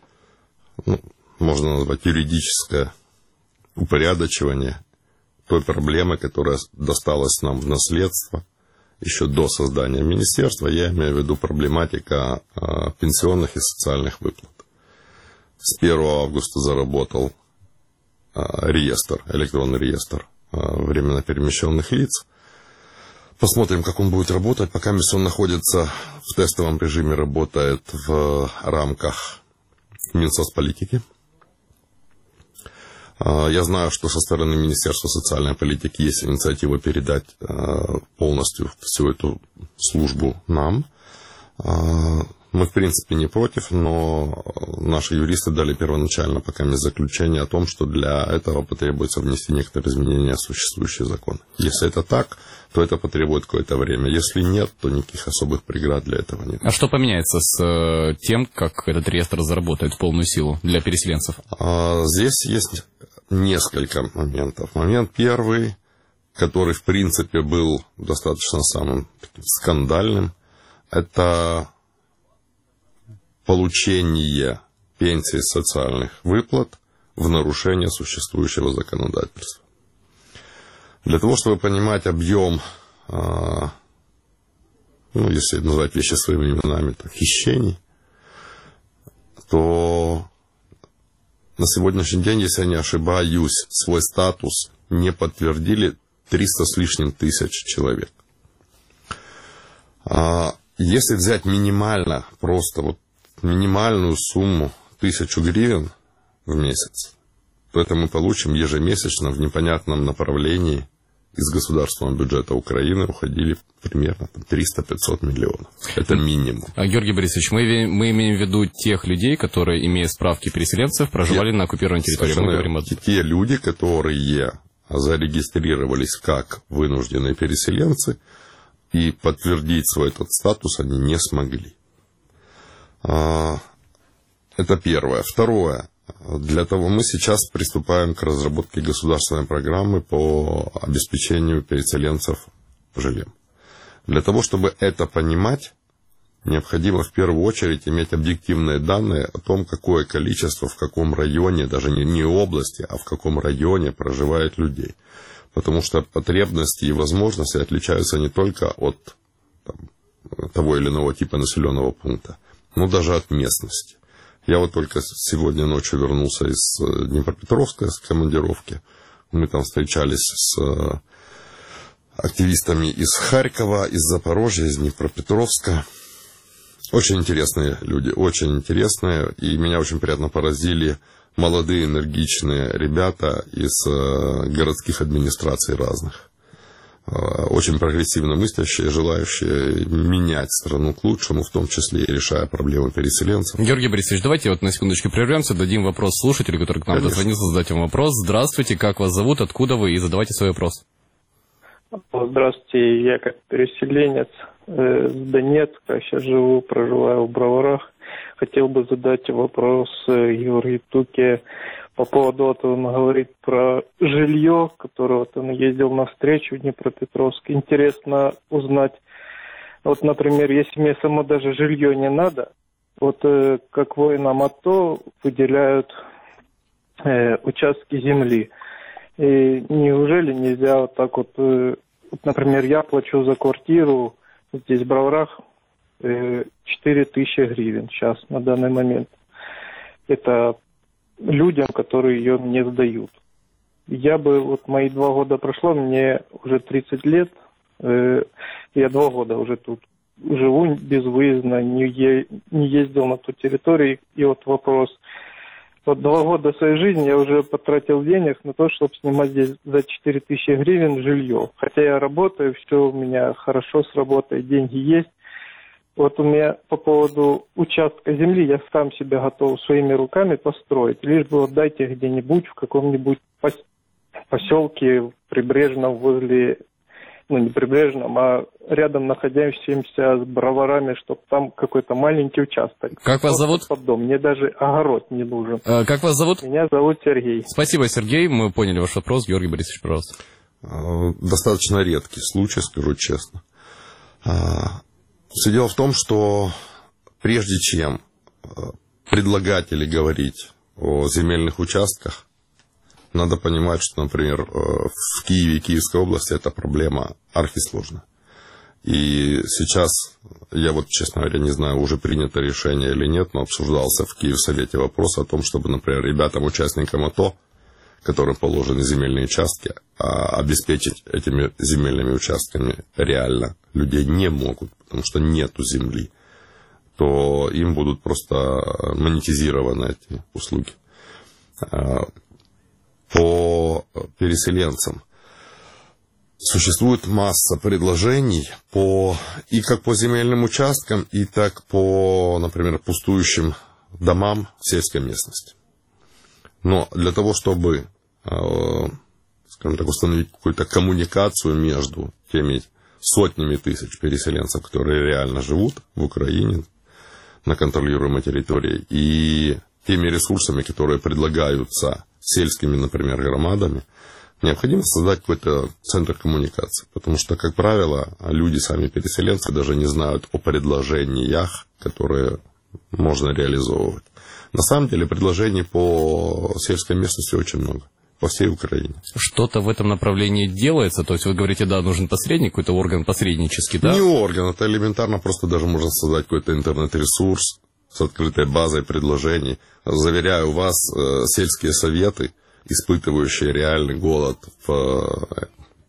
можно назвать, юридическое упорядочивание той проблемы, которая досталась нам в наследство еще до создания министерства. Я имею в виду проблематика пенсионных и социальных выплат. С 1 августа заработал реестр, электронный реестр временно перемещенных лиц. Посмотрим, как он будет работать. Пока он находится в тестовом режиме, работает в рамках Минсоцполитики. Я знаю, что со стороны Министерства социальной политики есть инициатива передать полностью всю эту службу нам. Мы, в принципе, не против, но наши юристы дали первоначально пока заключение о том, что для этого потребуется внести некоторые изменения в существующий закон. Если это так, то это потребует какое-то время. Если нет, то никаких особых преград для этого нет. А что поменяется с тем, как этот реестр заработает в полную силу для переселенцев? Здесь есть несколько моментов. Момент первый, который, в принципе, был достаточно самым скандальным, это получение пенсий, социальных выплат в нарушение существующего законодательства. Для того, чтобы понимать объем, если назвать вещи своими именами, то хищений, то на сегодняшний день, если я не ошибаюсь, свой статус не подтвердили 300 с лишним тысяч человек. Если взять минимально, просто вот минимальную сумму 1000 гривен в месяц, то это мы получим ежемесячно в непонятном направлении из государственного бюджета Украины уходили примерно 300-500 миллионов. Это минимум. Георгий Борисович, мы имеем в виду тех людей, которые, имея справки переселенцев, проживали на оккупированной территории. Мы говорим о... Те люди, которые зарегистрировались как вынужденные переселенцы, и подтвердить свой этот статус они не смогли. Это первое. Второе. Для того мы сейчас приступаем к разработке государственной программы по обеспечению переселенцев жильем. Для того, чтобы это понимать, необходимо в первую очередь иметь объективные данные о том, какое количество в каком районе, даже не области, а в каком районе проживает людей. Потому что потребности и возможности отличаются не только от того или иного типа населенного пункта, но даже от местности. Я вот только сегодня ночью вернулся из Днепропетровска с командировки. Мы там встречались с активистами из Харькова, из Запорожья, из Днепропетровска. Очень интересные люди, очень интересные. И меня очень приятно поразили молодые, энергичные ребята из городских администраций разных. Очень прогрессивно мыслящие, желающие менять страну к лучшему, в том числе и решая проблемы переселенцев. Георгий Борисович, давайте вот на секундочку прервемся, дадим вопрос слушателю, который к нам дозвонился, задать вам вопрос. Здравствуйте, как вас зовут, откуда вы, и задавайте свой вопрос. Здравствуйте, я как переселенец с Донецка, сейчас проживаю в Броварах. Хотел бы задать вопрос Георгию Туке по поводу, вот он говорит про жилье, которое вот он ездил на встречу в Днепропетровск. Интересно узнать, вот, например, если мне само даже жилье не надо, вот как воинам АТО выделяют участки земли. И неужели нельзя вот так вот, например, я плачу за квартиру здесь в Броварах 4000 гривен сейчас, на данный момент. Это людям, которые ее не сдают. Я бы, вот мои 2 года прошло, мне уже 30 лет, я 2 года уже тут живу безвыездно, не ездил на ту территорию. И вот вопрос, вот 2 года своей жизни я уже потратил денег на то, чтобы снимать здесь за 4000 гривен жилье. Хотя я работаю, все у меня хорошо с работой, деньги есть. Вот у меня по поводу участка земли, я сам себя готов своими руками построить. Лишь бы вот дайте где-нибудь в каком-нибудь поселке прибрежном возле, не прибрежном, а рядом находящимся с Броварами, чтобы там какой-то маленький участок. Как вас зовут? Под дом. Мне даже огород не нужен. Как вас зовут? Меня зовут Сергей. Спасибо, Сергей, мы поняли ваш вопрос. Георгий Борисович, пожалуйста. Достаточно редкий случай, скажу честно. Все дело в том, что прежде чем предлагать или говорить о земельных участках, надо понимать, что, например, в Киеве и Киевской области эта проблема архисложная. И сейчас, я вот, честно говоря, не знаю, уже принято решение или нет, но обсуждался в Киевсовете вопрос о том, чтобы, например, ребятам, участникам АТО, которым положены земельные участки, обеспечить этими земельными участками реально людей не могут, потому что нету земли, то им будут просто монетизированы эти услуги. По переселенцам существует масса предложений и как по земельным участкам, и так по, например, пустующим домам в сельской местности. Но для того, чтобы, скажем так, установить какую-то коммуникацию между теми сотнями тысяч переселенцев, которые реально живут в Украине, на контролируемой территории, и теми ресурсами, которые предлагаются сельскими, например, громадами, необходимо создать какой-то центр коммуникации. Потому что, как правило, люди, сами переселенцы, даже не знают о предложениях, которые можно реализовывать. На самом деле предложений по сельской местности очень много. По всей Украине. Что-то в этом направлении делается? То есть вы говорите, да, нужен посредник, какой-то орган посреднический, да? Не орган, это элементарно, просто даже можно создать какой-то интернет-ресурс с открытой базой предложений. Заверяю вас, сельские советы, испытывающие реальный голод в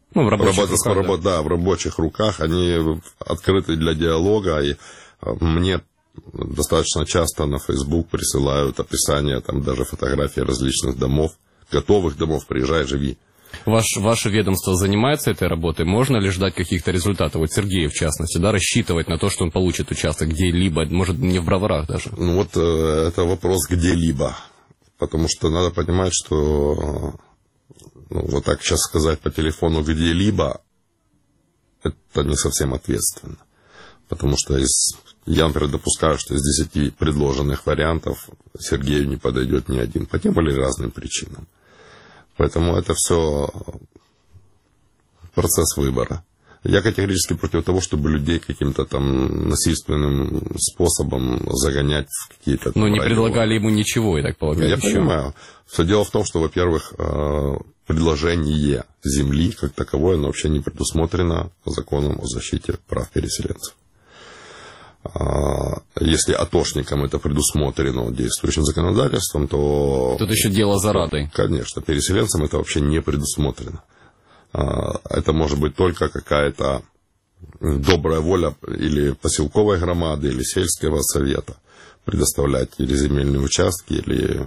рабочих руках, они открыты для диалога, и мне достаточно часто на Facebook присылают описания, там даже фотографии различных домов, готовых домов, приезжай, живи. Ваше ведомство занимается этой работой? Можно ли ждать каких-то результатов? Вот Сергей, в частности, да, рассчитывать на то, что он получит участок где-либо, может, не в Броварах даже? Ну вот это вопрос где-либо. Потому что надо понимать, что вот так сейчас сказать по телефону где-либо, это не совсем ответственно. Потому что я, например, допускаю, что из 10 предложенных вариантов Сергею не подойдет ни один. По тем или разным причинам. Поэтому это все процесс выбора. Я категорически против того, чтобы людей каким-то там насильственным способом загонять в какие-то... Ну, не предлагали ему ничего, я так полагаю. Я понимаю. Все дело в том, что, во-первых, предложение земли как таковое, оно вообще не предусмотрено законом о защите прав переселенцев. Если атошникам это предусмотрено действующим законодательством, то... Тут еще дело за Радой. Конечно, переселенцам это вообще не предусмотрено. Это может быть только какая-то добрая воля или поселковой громады, или сельского совета предоставлять или земельные участки, или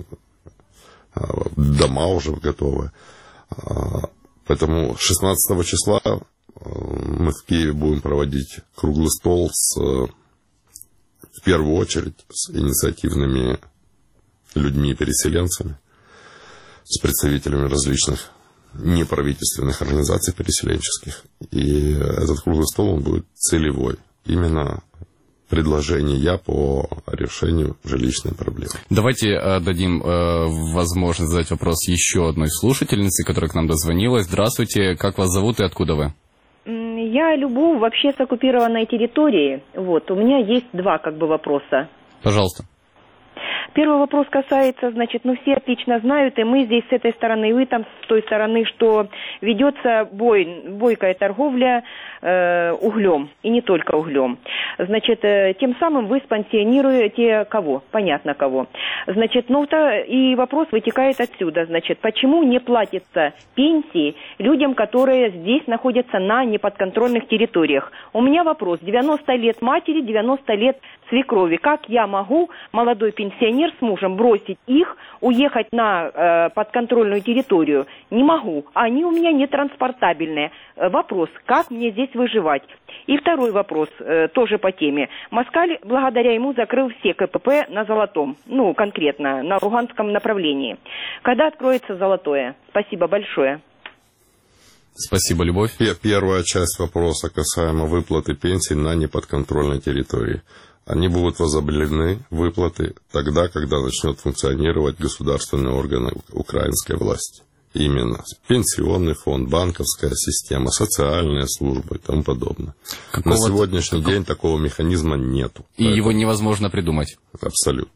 дома уже готовы. Поэтому 16 числа мы в Киеве будем проводить круглый стол в первую очередь с инициативными людьми-переселенцами, с представителями различных неправительственных организаций переселенческих. И этот круглый стол он будет целевой. Именно предложения по решению жилищной проблемы. Давайте дадим возможность задать вопрос еще одной слушательнице, которая к нам дозвонилась. Здравствуйте, как вас зовут и откуда вы? Я Любовь, вообще с оккупированной территории. Вот, у меня есть два вопроса. Пожалуйста. Первый вопрос касается, все отлично знают, и мы здесь с этой стороны, и вы там с той стороны, что ведется бойкая торговля углем, и не только углем. Тем самым вы спонсируете кого? Понятно кого. И вопрос вытекает отсюда. Почему не платятся пенсии людям, которые здесь находятся на неподконтрольных территориях? У меня вопрос. 90 лет матери, 90 лет свекрови. Как я могу, молодой пенсионер с мужем, бросить их, уехать на подконтрольную территорию? Не могу. Они у меня нетранспортабельные. Вопрос, как мне здесь выживать? И второй вопрос, тоже по теме. Москаль, благодаря ему, закрыл все КПП на Золотом. Конкретно, на Луганском направлении. Когда откроется Золотое? Спасибо большое. Спасибо, Любовь. Первая часть вопроса касаемо выплаты пенсий на неподконтрольной территории. Они будут возобновлены, выплаты, тогда, когда начнет функционировать государственные органы украинской власти. Именно пенсионный фонд, банковская система, социальные службы и тому подобное. На сегодняшний день такого механизма нету. И его невозможно придумать. Абсолютно.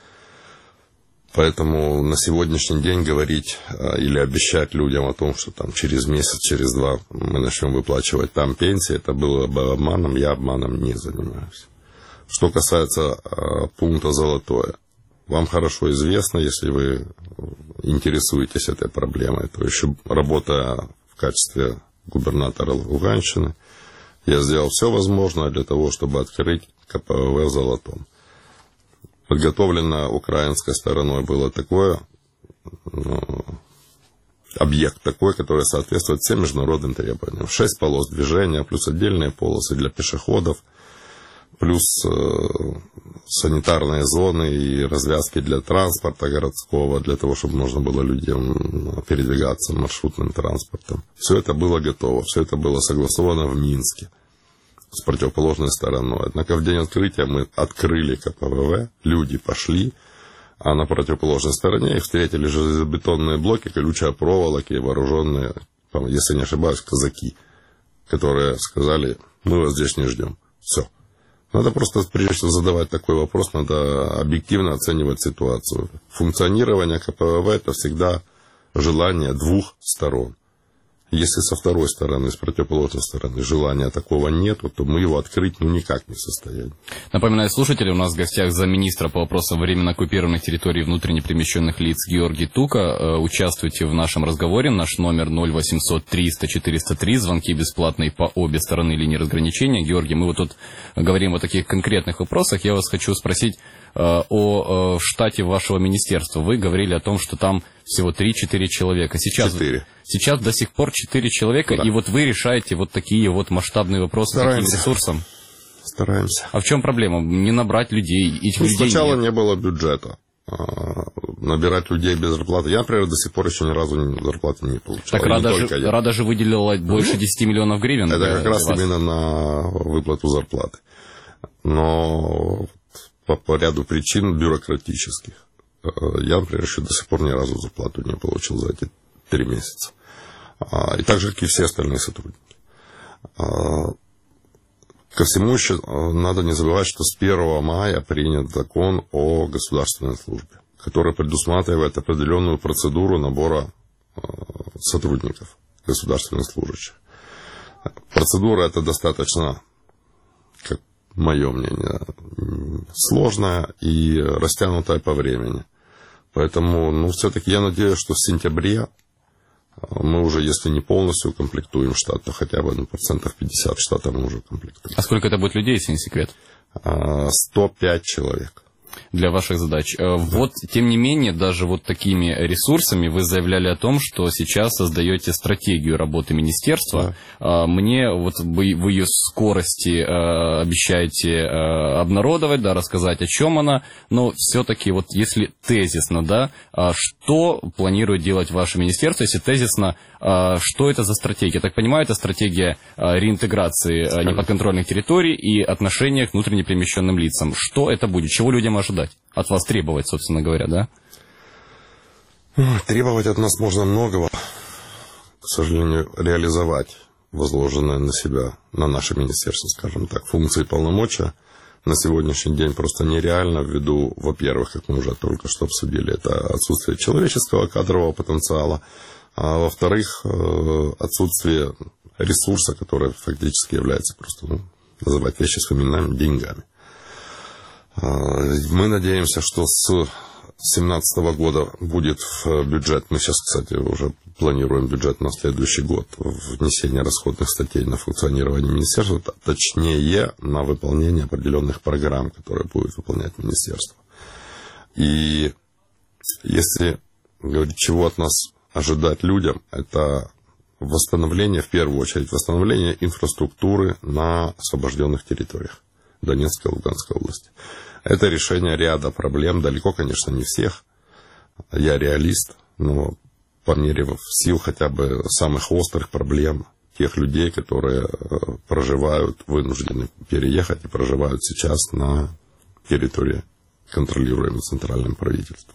Поэтому на сегодняшний день говорить или обещать людям о том, что там через месяц, через два мы начнем выплачивать там пенсии, это было бы обманом, я обманом не занимаюсь. Что касается пункта «Золотое», вам хорошо известно, если вы интересуетесь этой проблемой, то еще работая в качестве губернатора Луганщины, я сделал все возможное для того, чтобы открыть КПВВ в Золотом. Подготовлено украинской стороной было такое, объект такой, который соответствует всем международным требованиям. 6 полос движения, плюс отдельные полосы для пешеходов, плюс санитарные зоны и развязки для транспорта городского, для того, чтобы можно было людям передвигаться маршрутным транспортом. Все это было готово, все это было согласовано в Минске с противоположной стороной. Однако в день открытия мы открыли КПВВ, люди пошли, а на противоположной стороне их встретили железобетонные блоки, колючая проволока и вооруженные, если не ошибаюсь, казаки, которые сказали: мы вас здесь не ждем. Все. Надо просто, прежде чем задавать такой вопрос, надо объективно оценивать ситуацию. Функционирование КПВВ – это всегда желание двух сторон. Если со второй стороны, с противоположной стороны желания такого нет, то мы его открыть никак не в состоянии. Напоминаю слушателям, у нас в гостях замминистра по вопросам временно оккупированных территорий внутренне перемещенных лиц Георгий Тука. Участвуйте в нашем разговоре. Наш номер 0800 300 403. Звонки бесплатные по обе стороны линии разграничения. Георгий, мы вот тут говорим о таких конкретных вопросах. Я вас хочу спросить о штате вашего министерства. Вы говорили о том, что там всего 3-4 человека. Сейчас до сих пор 4 человека, да. И вот вы решаете вот такие вот масштабные вопросы таким ресурсом? Стараемся. А в чем проблема? Не набрать людей? Сначала не было бюджета. Набирать людей без зарплаты. Я, например, до сих пор еще ни разу зарплаты не получал. Так Рада же выделила больше 10 миллионов гривен. Это как раз именно на выплату зарплаты. Но по ряду причин бюрократических. Я, например, еще до сих пор ни разу зарплату не получил за эти 3 месяца. И так же, как и все остальные сотрудники. Ко всему еще надо не забывать, что с 1 мая принят закон о государственной службе, который предусматривает определенную процедуру набора сотрудников, государственных служащих. Процедура эта достаточно, как мое мнение, сложная и растянутая по времени. Поэтому, все-таки я надеюсь, что в сентябре мы уже, если не полностью укомплектуем штат, то хотя бы 50% штата мы уже укомплектуем. А сколько это будет людей, если не секрет? 105 человек. Для ваших задач. Вот, тем не менее, даже вот такими ресурсами вы заявляли о том, что сейчас создаете стратегию работы министерства. Да. Мне вот вы ее скорости обещаете обнародовать, да, рассказать, о чем она, но все-таки вот если тезисно, да, что планирует делать ваше министерство, если тезисно, что это за стратегия? Я так понимаю, это стратегия реинтеграции неподконтрольных территорий и отношения к внутренне перемещенным лицам. Что это будет? Чего людям ожидать? От вас требовать, собственно говоря, да? Требовать от нас можно многого. К сожалению, реализовать возложенное на себя, на наше министерство, скажем так, функции и полномочия на сегодняшний день просто нереально ввиду, во-первых, как мы уже только что обсудили, это отсутствие человеческого кадрового потенциала, а во-вторых, отсутствие ресурса, который фактически является просто, называть вещи своими именами, деньгами. Мы надеемся, что с 2017 года будет в бюджет, мы сейчас, кстати, уже планируем бюджет на следующий год, внесение расходных статей на функционирование министерства, точнее, на выполнение определенных программ, которые будет выполнять министерство. И если говорить, чего от нас ожидать людям, это восстановление, в первую очередь, восстановление инфраструктуры на освобожденных территориях Донецкой и Луганской области. Это решение ряда проблем, далеко, конечно, не всех. Я реалист, но по мере сил хотя бы самых острых проблем тех людей, которые проживают, вынуждены переехать и проживают сейчас на территории, контролируемой центральным правительством.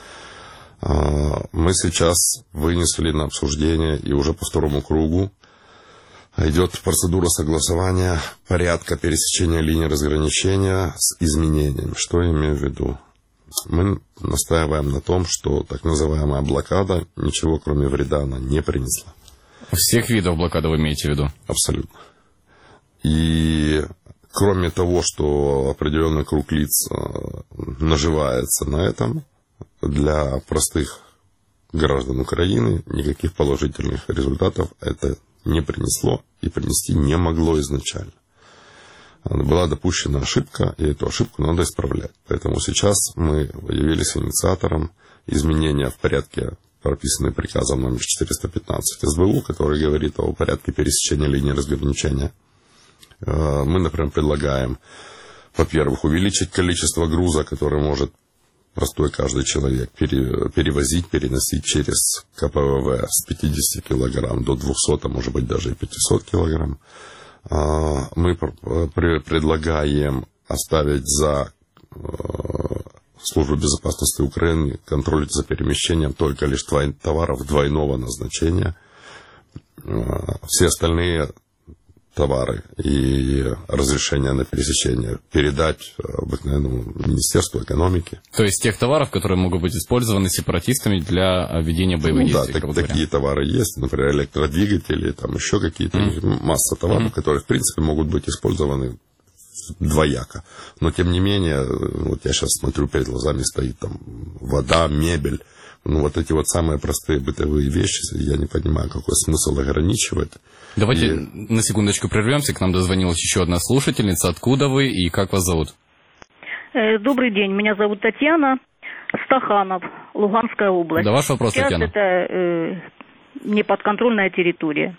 Мы сейчас вынесли на обсуждение и уже по 2-му кругу идет процедура согласования порядка пересечения линии разграничения с изменениями. Что я имею в виду? Мы настаиваем на том, что так называемая блокада ничего, кроме вреда, она не принесла. Всех видов блокады вы имеете в виду? Абсолютно. И кроме того, что определенный круг лиц наживается на этом, для простых граждан Украины никаких положительных результатов это не принесло и принести не могло изначально. Была допущена ошибка, и эту ошибку надо исправлять. Поэтому сейчас мы явились инициатором изменения в порядке, прописанный приказом номер 415 СБУ, который говорит о порядке пересечения линии разграничения. Мы, например, предлагаем, во-первых, увеличить количество груза, который может простой каждый человек перевозить, переносить через КПВВ с 50 килограмм до 200, а может быть даже и 500 килограмм. Мы предлагаем оставить за Службу безопасности Украины контроль за перемещением только лишь товаров двойного назначения. Все остальные товары и разрешение на пересечение передать обыкновенному Министерству экономики. То есть тех товаров, которые могут быть использованы сепаратистами для ведения боевых действий? Да, такие товары есть, например, электродвигатели, там еще какие-то, масса товаров, которые, в принципе, могут быть использованы двояко. Но, тем не менее, вот я сейчас смотрю, перед глазами стоит там вода, мебель. Ну, вот эти вот самые простые бытовые вещи, я не понимаю, какой смысл ограничивать. Давайте на секундочку прервемся. К нам дозвонилась еще одна слушательница. Откуда вы и как вас зовут? Добрый день, меня зовут Татьяна. Стаханов, Луганская область. Да, ваш вопрос, сейчас Татьяна. Это неподконтрольная территория.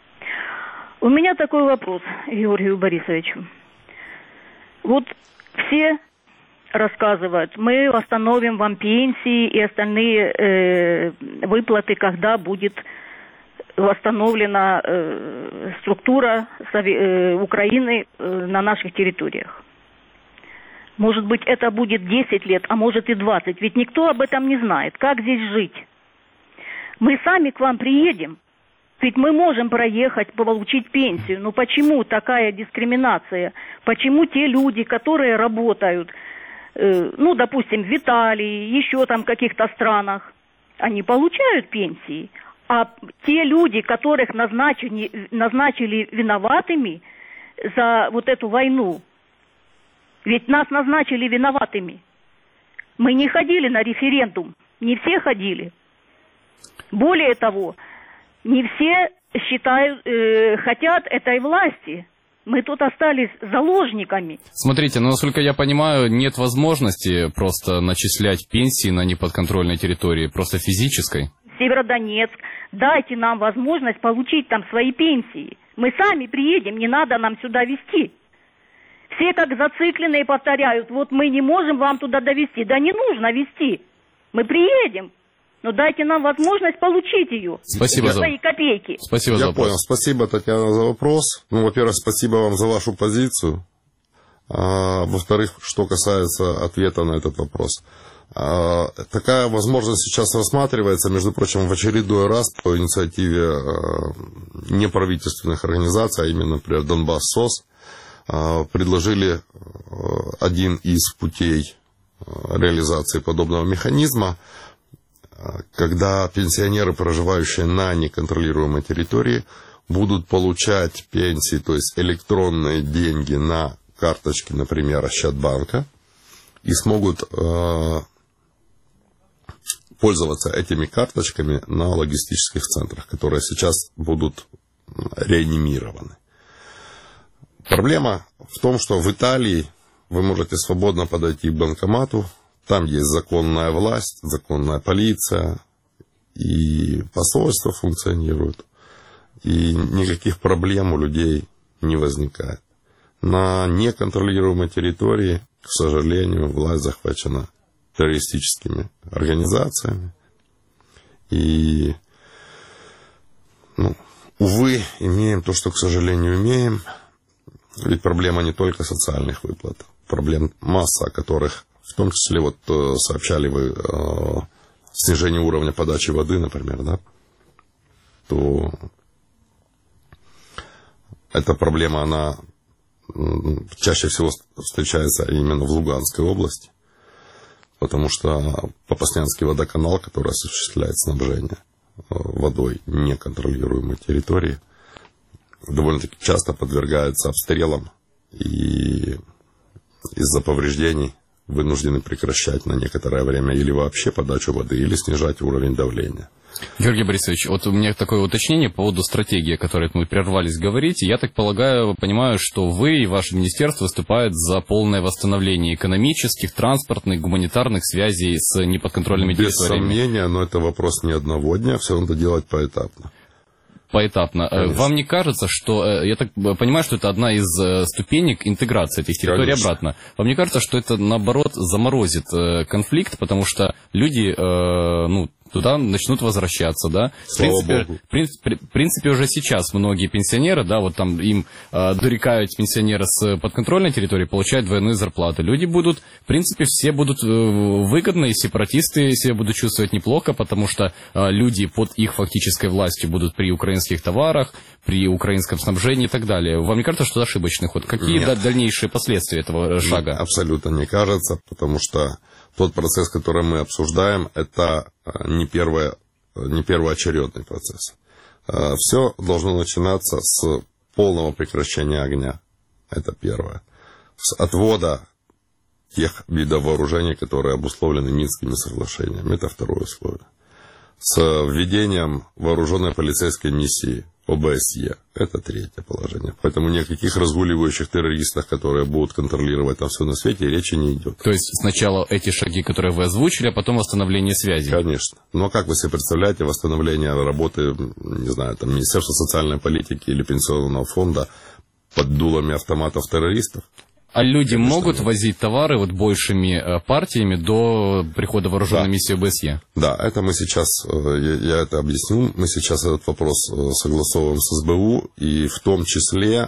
У меня такой вопрос Георгию Борисовичу. Вот все рассказывают, мы восстановим вам пенсии и остальные выплаты, когда будет восстановлена структура Украины на наших территориях. Может быть, это будет 10 лет, а может и 20. Ведь никто об этом не знает. Как здесь жить? Мы сами к вам приедем. Ведь мы можем проехать, получить пенсию. Но почему такая дискриминация? Почему те люди, которые работают, ну, допустим, в Италии, еще там в каких-то странах, они получают пенсии? А те люди, которых назначили виноватыми за вот эту войну, ведь нас назначили виноватыми. Мы не ходили на референдум, не все ходили. Более того, не все хотят этой власти. Мы тут остались заложниками. Смотрите, ну, насколько я понимаю, нет возможности просто начислять пенсии на неподконтрольной территории, просто физической. Северодонецк, дайте нам возможность получить там свои пенсии. Мы сами приедем, не надо нам сюда везти. Все как зацикленные повторяют, вот мы не можем вам туда довезти. Да не нужно везти. Мы приедем, но дайте нам возможность получить ее. Спасибо за свои копейки. Спасибо за вопрос. Понял. Спасибо, Татьяна, за вопрос. Ну, во-первых, спасибо вам за вашу позицию. Во-вторых, что касается ответа на этот вопрос. Такая возможность сейчас рассматривается, между прочим, в очередной раз по инициативе неправительственных организаций, а именно, например, Донбасс-СОС, предложили один из путей реализации подобного механизма, когда пенсионеры, проживающие на неконтролируемой территории, будут получать пенсии, то есть электронные деньги на карточки, например, Ощадбанка, и смогут пользоваться этими карточками на логистических центрах, которые сейчас будут реанимированы. Проблема в том, что в Италии вы можете свободно подойти к банкомату, там есть законная власть, законная полиция, и посольство функционирует, и никаких проблем у людей не возникает. На неконтролируемой территории, к сожалению, власть захвачена террористическими организациями, и, увы, имеем то, что, к сожалению, имеем. Ведь проблема не только социальных выплат, проблем масса, о которых, в том числе, вот сообщали вы снижение уровня подачи воды, например, да, то эта проблема, она чаще всего встречается именно в Луганской области, потому что Попаснянский водоканал, который осуществляет снабжение водой неконтролируемой территории, довольно-таки часто подвергается обстрелам и из-за повреждений вынуждены прекращать на некоторое время или вообще подачу воды, или снижать уровень давления. Георгий Борисович, вот у меня такое уточнение по поводу стратегии, о которой мы прервались говорить. Я так понимаю, что вы и ваше министерство выступают за полное восстановление экономических, транспортных, гуманитарных связей с неподконтрольными территориями. Без сомнения, но это вопрос не одного дня, все надо делать поэтапно. Поэтапно. Конечно. Вам не кажется, что, я так понимаю, что это одна из ступенек интеграции этих территорий обратно. Вам не кажется, что это, наоборот, заморозит конфликт, потому что люди, туда начнут возвращаться, да. В принципе, уже сейчас многие пенсионеры, да, вот там им дорекают пенсионеры с подконтрольной территории, получают двойную зарплату. Люди будут, в принципе, все будут выгодно, и сепаратисты себя будут чувствовать неплохо, потому что люди под их фактической властью будут при украинских товарах, при украинском снабжении и так далее. Вам не кажется, что это ошибочный ход? Какие дальнейшие последствия этого шага? Нет, абсолютно не кажется, потому что тот процесс, который мы обсуждаем, это не первоочередный процесс. Все должно начинаться с полного прекращения огня. Это первое. С отвода тех видов вооружений, которые обусловлены Минскими соглашениями. Это второе условие. С введением вооруженной полицейской миссии ОБСЕ. Это третье положение. Поэтому ни о каких разгуливающих террористах, которые будут контролировать там все на свете, речи не идет. То есть сначала эти шаги, которые вы озвучили, а потом восстановление связи? Конечно. Но как вы себе представляете восстановление работы, не знаю, там, Министерства социальной политики или Пенсионного фонда под дулами автоматов террористов? А люди могут возить товары вот большими партиями до прихода вооруженной миссии ОБСЕ? Да, это мы сейчас, я это объясню, мы сейчас этот вопрос согласовываем с СБУ, и в том числе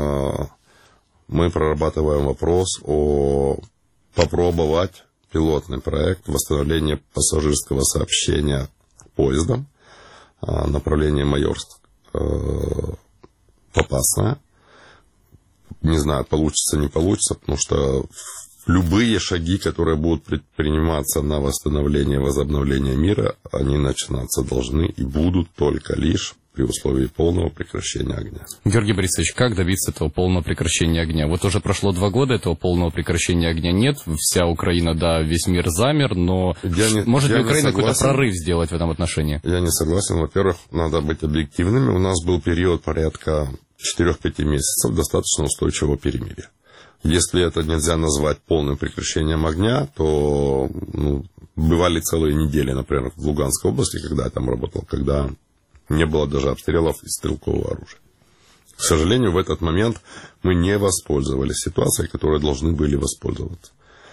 мы прорабатываем вопрос попробовать пилотный проект восстановления пассажирского сообщения поездом направление Майорск, Попасная. Не знаю, получится, не получится, потому что любые шаги, которые будут предприниматься на восстановление, возобновление мира, они начинаться должны и будут только лишь при условии полного прекращения огня. Георгий Борисович, как добиться этого полного прекращения огня? Вот уже прошло 2 года, этого полного прекращения огня нет. Вся Украина, да, весь мир замер, но может ли Украина какой-то прорыв сделать в этом отношении? Я не согласен. Во-первых, надо быть объективными. У нас был период порядка 4-5 месяцев достаточно устойчивого перемирия. Если это нельзя назвать полным прекращением огня, то бывали целые недели, например, в Луганской области, когда я там работал, когда не было даже обстрелов из стрелкового оружия. К сожалению, в этот момент мы не воспользовались ситуацией, которой должны были воспользоваться.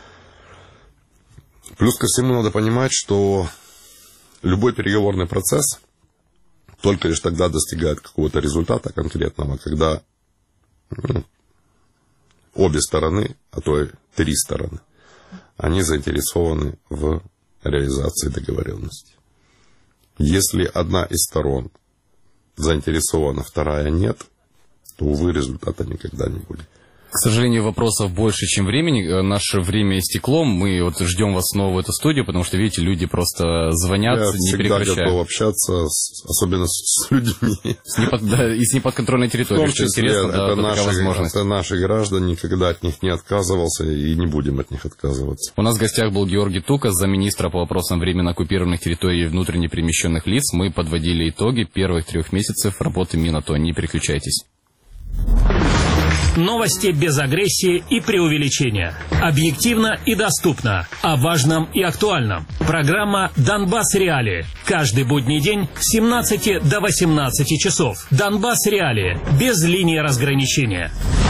Плюс ко всему надо понимать, что любой переговорный процесс только лишь тогда достигает какого-то результата конкретного, когда обе стороны, а то и 3 стороны, они заинтересованы в реализации договоренности. Если одна из сторон заинтересована, вторая нет, то, увы, результата никогда не будет. К сожалению, вопросов больше, чем времени. Наше время истекло. Мы вот ждем вас снова в эту студию, потому что, видите, люди просто звонят, не прекращая. Я всегда готов общаться, особенно с людьми. И с неподконтрольной территорией, что интересно, это наши граждане, никогда от них не отказывался и не будем от них отказываться. У нас в гостях был Георгий Тукас, замминистра по вопросам временно оккупированных территорий и внутренне перемещенных лиц. Мы подводили итоги первых 3 месяцев работы Минато. Не переключайтесь. Новости без агрессии и преувеличения. Объективно и доступно. О важном и актуальном. Программа «Донбасс Реалии». Каждый будний день с 17 до 18 часов. «Донбасс Реалии». Без линии разграничения.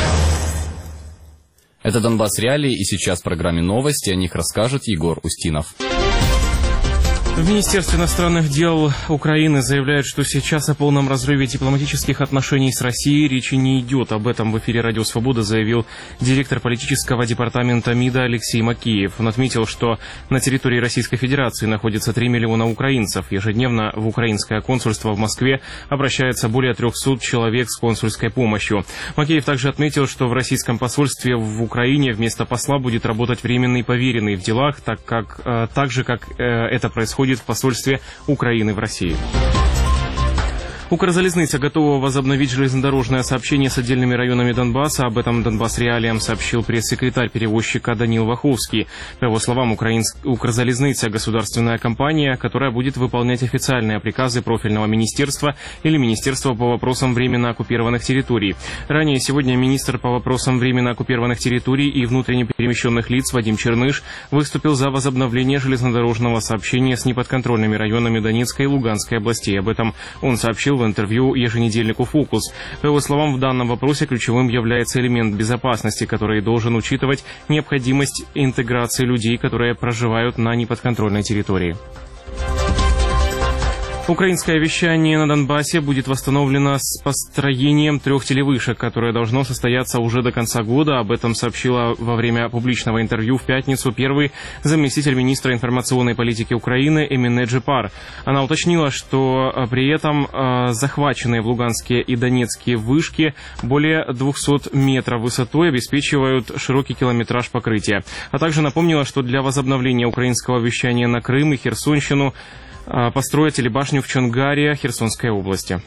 Это «Донбасс Реалии», и сейчас в программе «Новости» о них расскажет Егор Устинов. В Министерстве иностранных дел Украины заявляют, что сейчас о полном разрыве дипломатических отношений с Россией речи не идет. Об этом в эфире «Радио Свобода» заявил директор политического департамента МИДа Алексей Макеев. Он отметил, что на территории Российской Федерации находится 3 миллиона украинцев. Ежедневно в украинское консульство в Москве обращается более 300 человек с консульской помощью. Макеев также отметил, что в российском посольстве в Украине вместо посла будет работать временный поверенный в делах, так же, как это происходит в посольстве Украины в России. Укрзалізниця готова возобновить железнодорожное сообщение с отдельными районами Донбасса. Об этом Донбасс Реалиям сообщил пресс-секретарь перевозчика Данил Ваховский. По его словам, Укрзалізниця – государственная компания, которая будет выполнять официальные приказы профильного министерства или министерства по вопросам временно оккупированных территорий. Ранее сегодня министр по вопросам временно оккупированных территорий и внутренне перемещенных лиц Вадим Черныш выступил за возобновление железнодорожного сообщения с неподконтрольными районами Донецкой и Луганской областей. Об этом он сообщил в интервью еженедельнику «Фокус». По его словам, в данном вопросе ключевым является элемент безопасности, который должен учитывать необходимость интеграции людей, которые проживают на неподконтрольной территории. Украинское вещание на Донбассе будет восстановлено с построением 3 телевышек, которое должно состояться уже до конца года. Об этом сообщила во время публичного интервью в пятницу первый заместитель министра информационной политики Украины Эмине Джипар. Она уточнила, что при этом захваченные в Луганске и Донецке вышки более 200 метров высотой обеспечивают широкий километраж покрытия. А также напомнила, что для возобновления украинского вещания на Крым и Херсонщину построят телебашню в Чонгаре Херсонской области.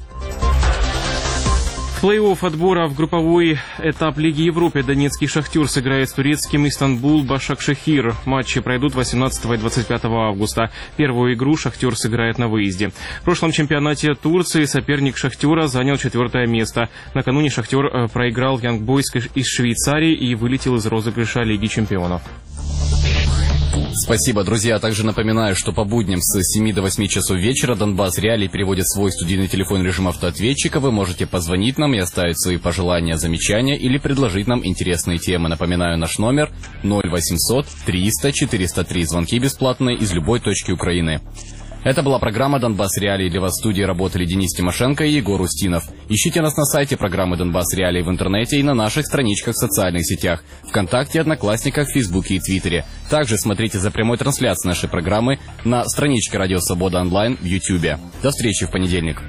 В плей-офф отбора в групповой этап Лиги Европы донецкий «Шахтер» сыграет с турецким «Истанбул Башакшехир». Матчи пройдут 18 и 25 августа. Первую игру «Шахтер» сыграет на выезде. В прошлом чемпионате Турции соперник «Шахтера» занял 4-е место. Накануне «Шахтер» проиграл Young Boys из Швейцарии и вылетел из розыгрыша Лиги чемпионов. Спасибо, друзья. Также напоминаю, что по будням с 7 до 8 часов вечера Донбасс Реалии переводит свой студийный телефон в режим автоответчика. Вы можете позвонить нам и оставить свои пожелания, замечания или предложить нам интересные темы. Напоминаю, наш номер 0800 300 403. Звонки бесплатные из любой точки Украины. Это была программа «Донбасс Реалии». Для вас в студии работали Денис Тимошенко и Егор Устинов. Ищите нас на сайте программы «Донбасс Реалии» в интернете и на наших страничках в социальных сетях ВКонтакте, Одноклассниках, Фейсбуке и Твиттере. Также смотрите за прямой трансляцией нашей программы на страничке «Радио Свобода онлайн» в Ютьюбе. До встречи в понедельник.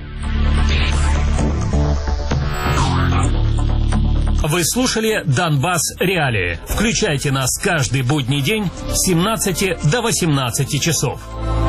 Вы слушали «Донбасс Реалии». Включайте нас каждый будний день с 17 до 18 часов.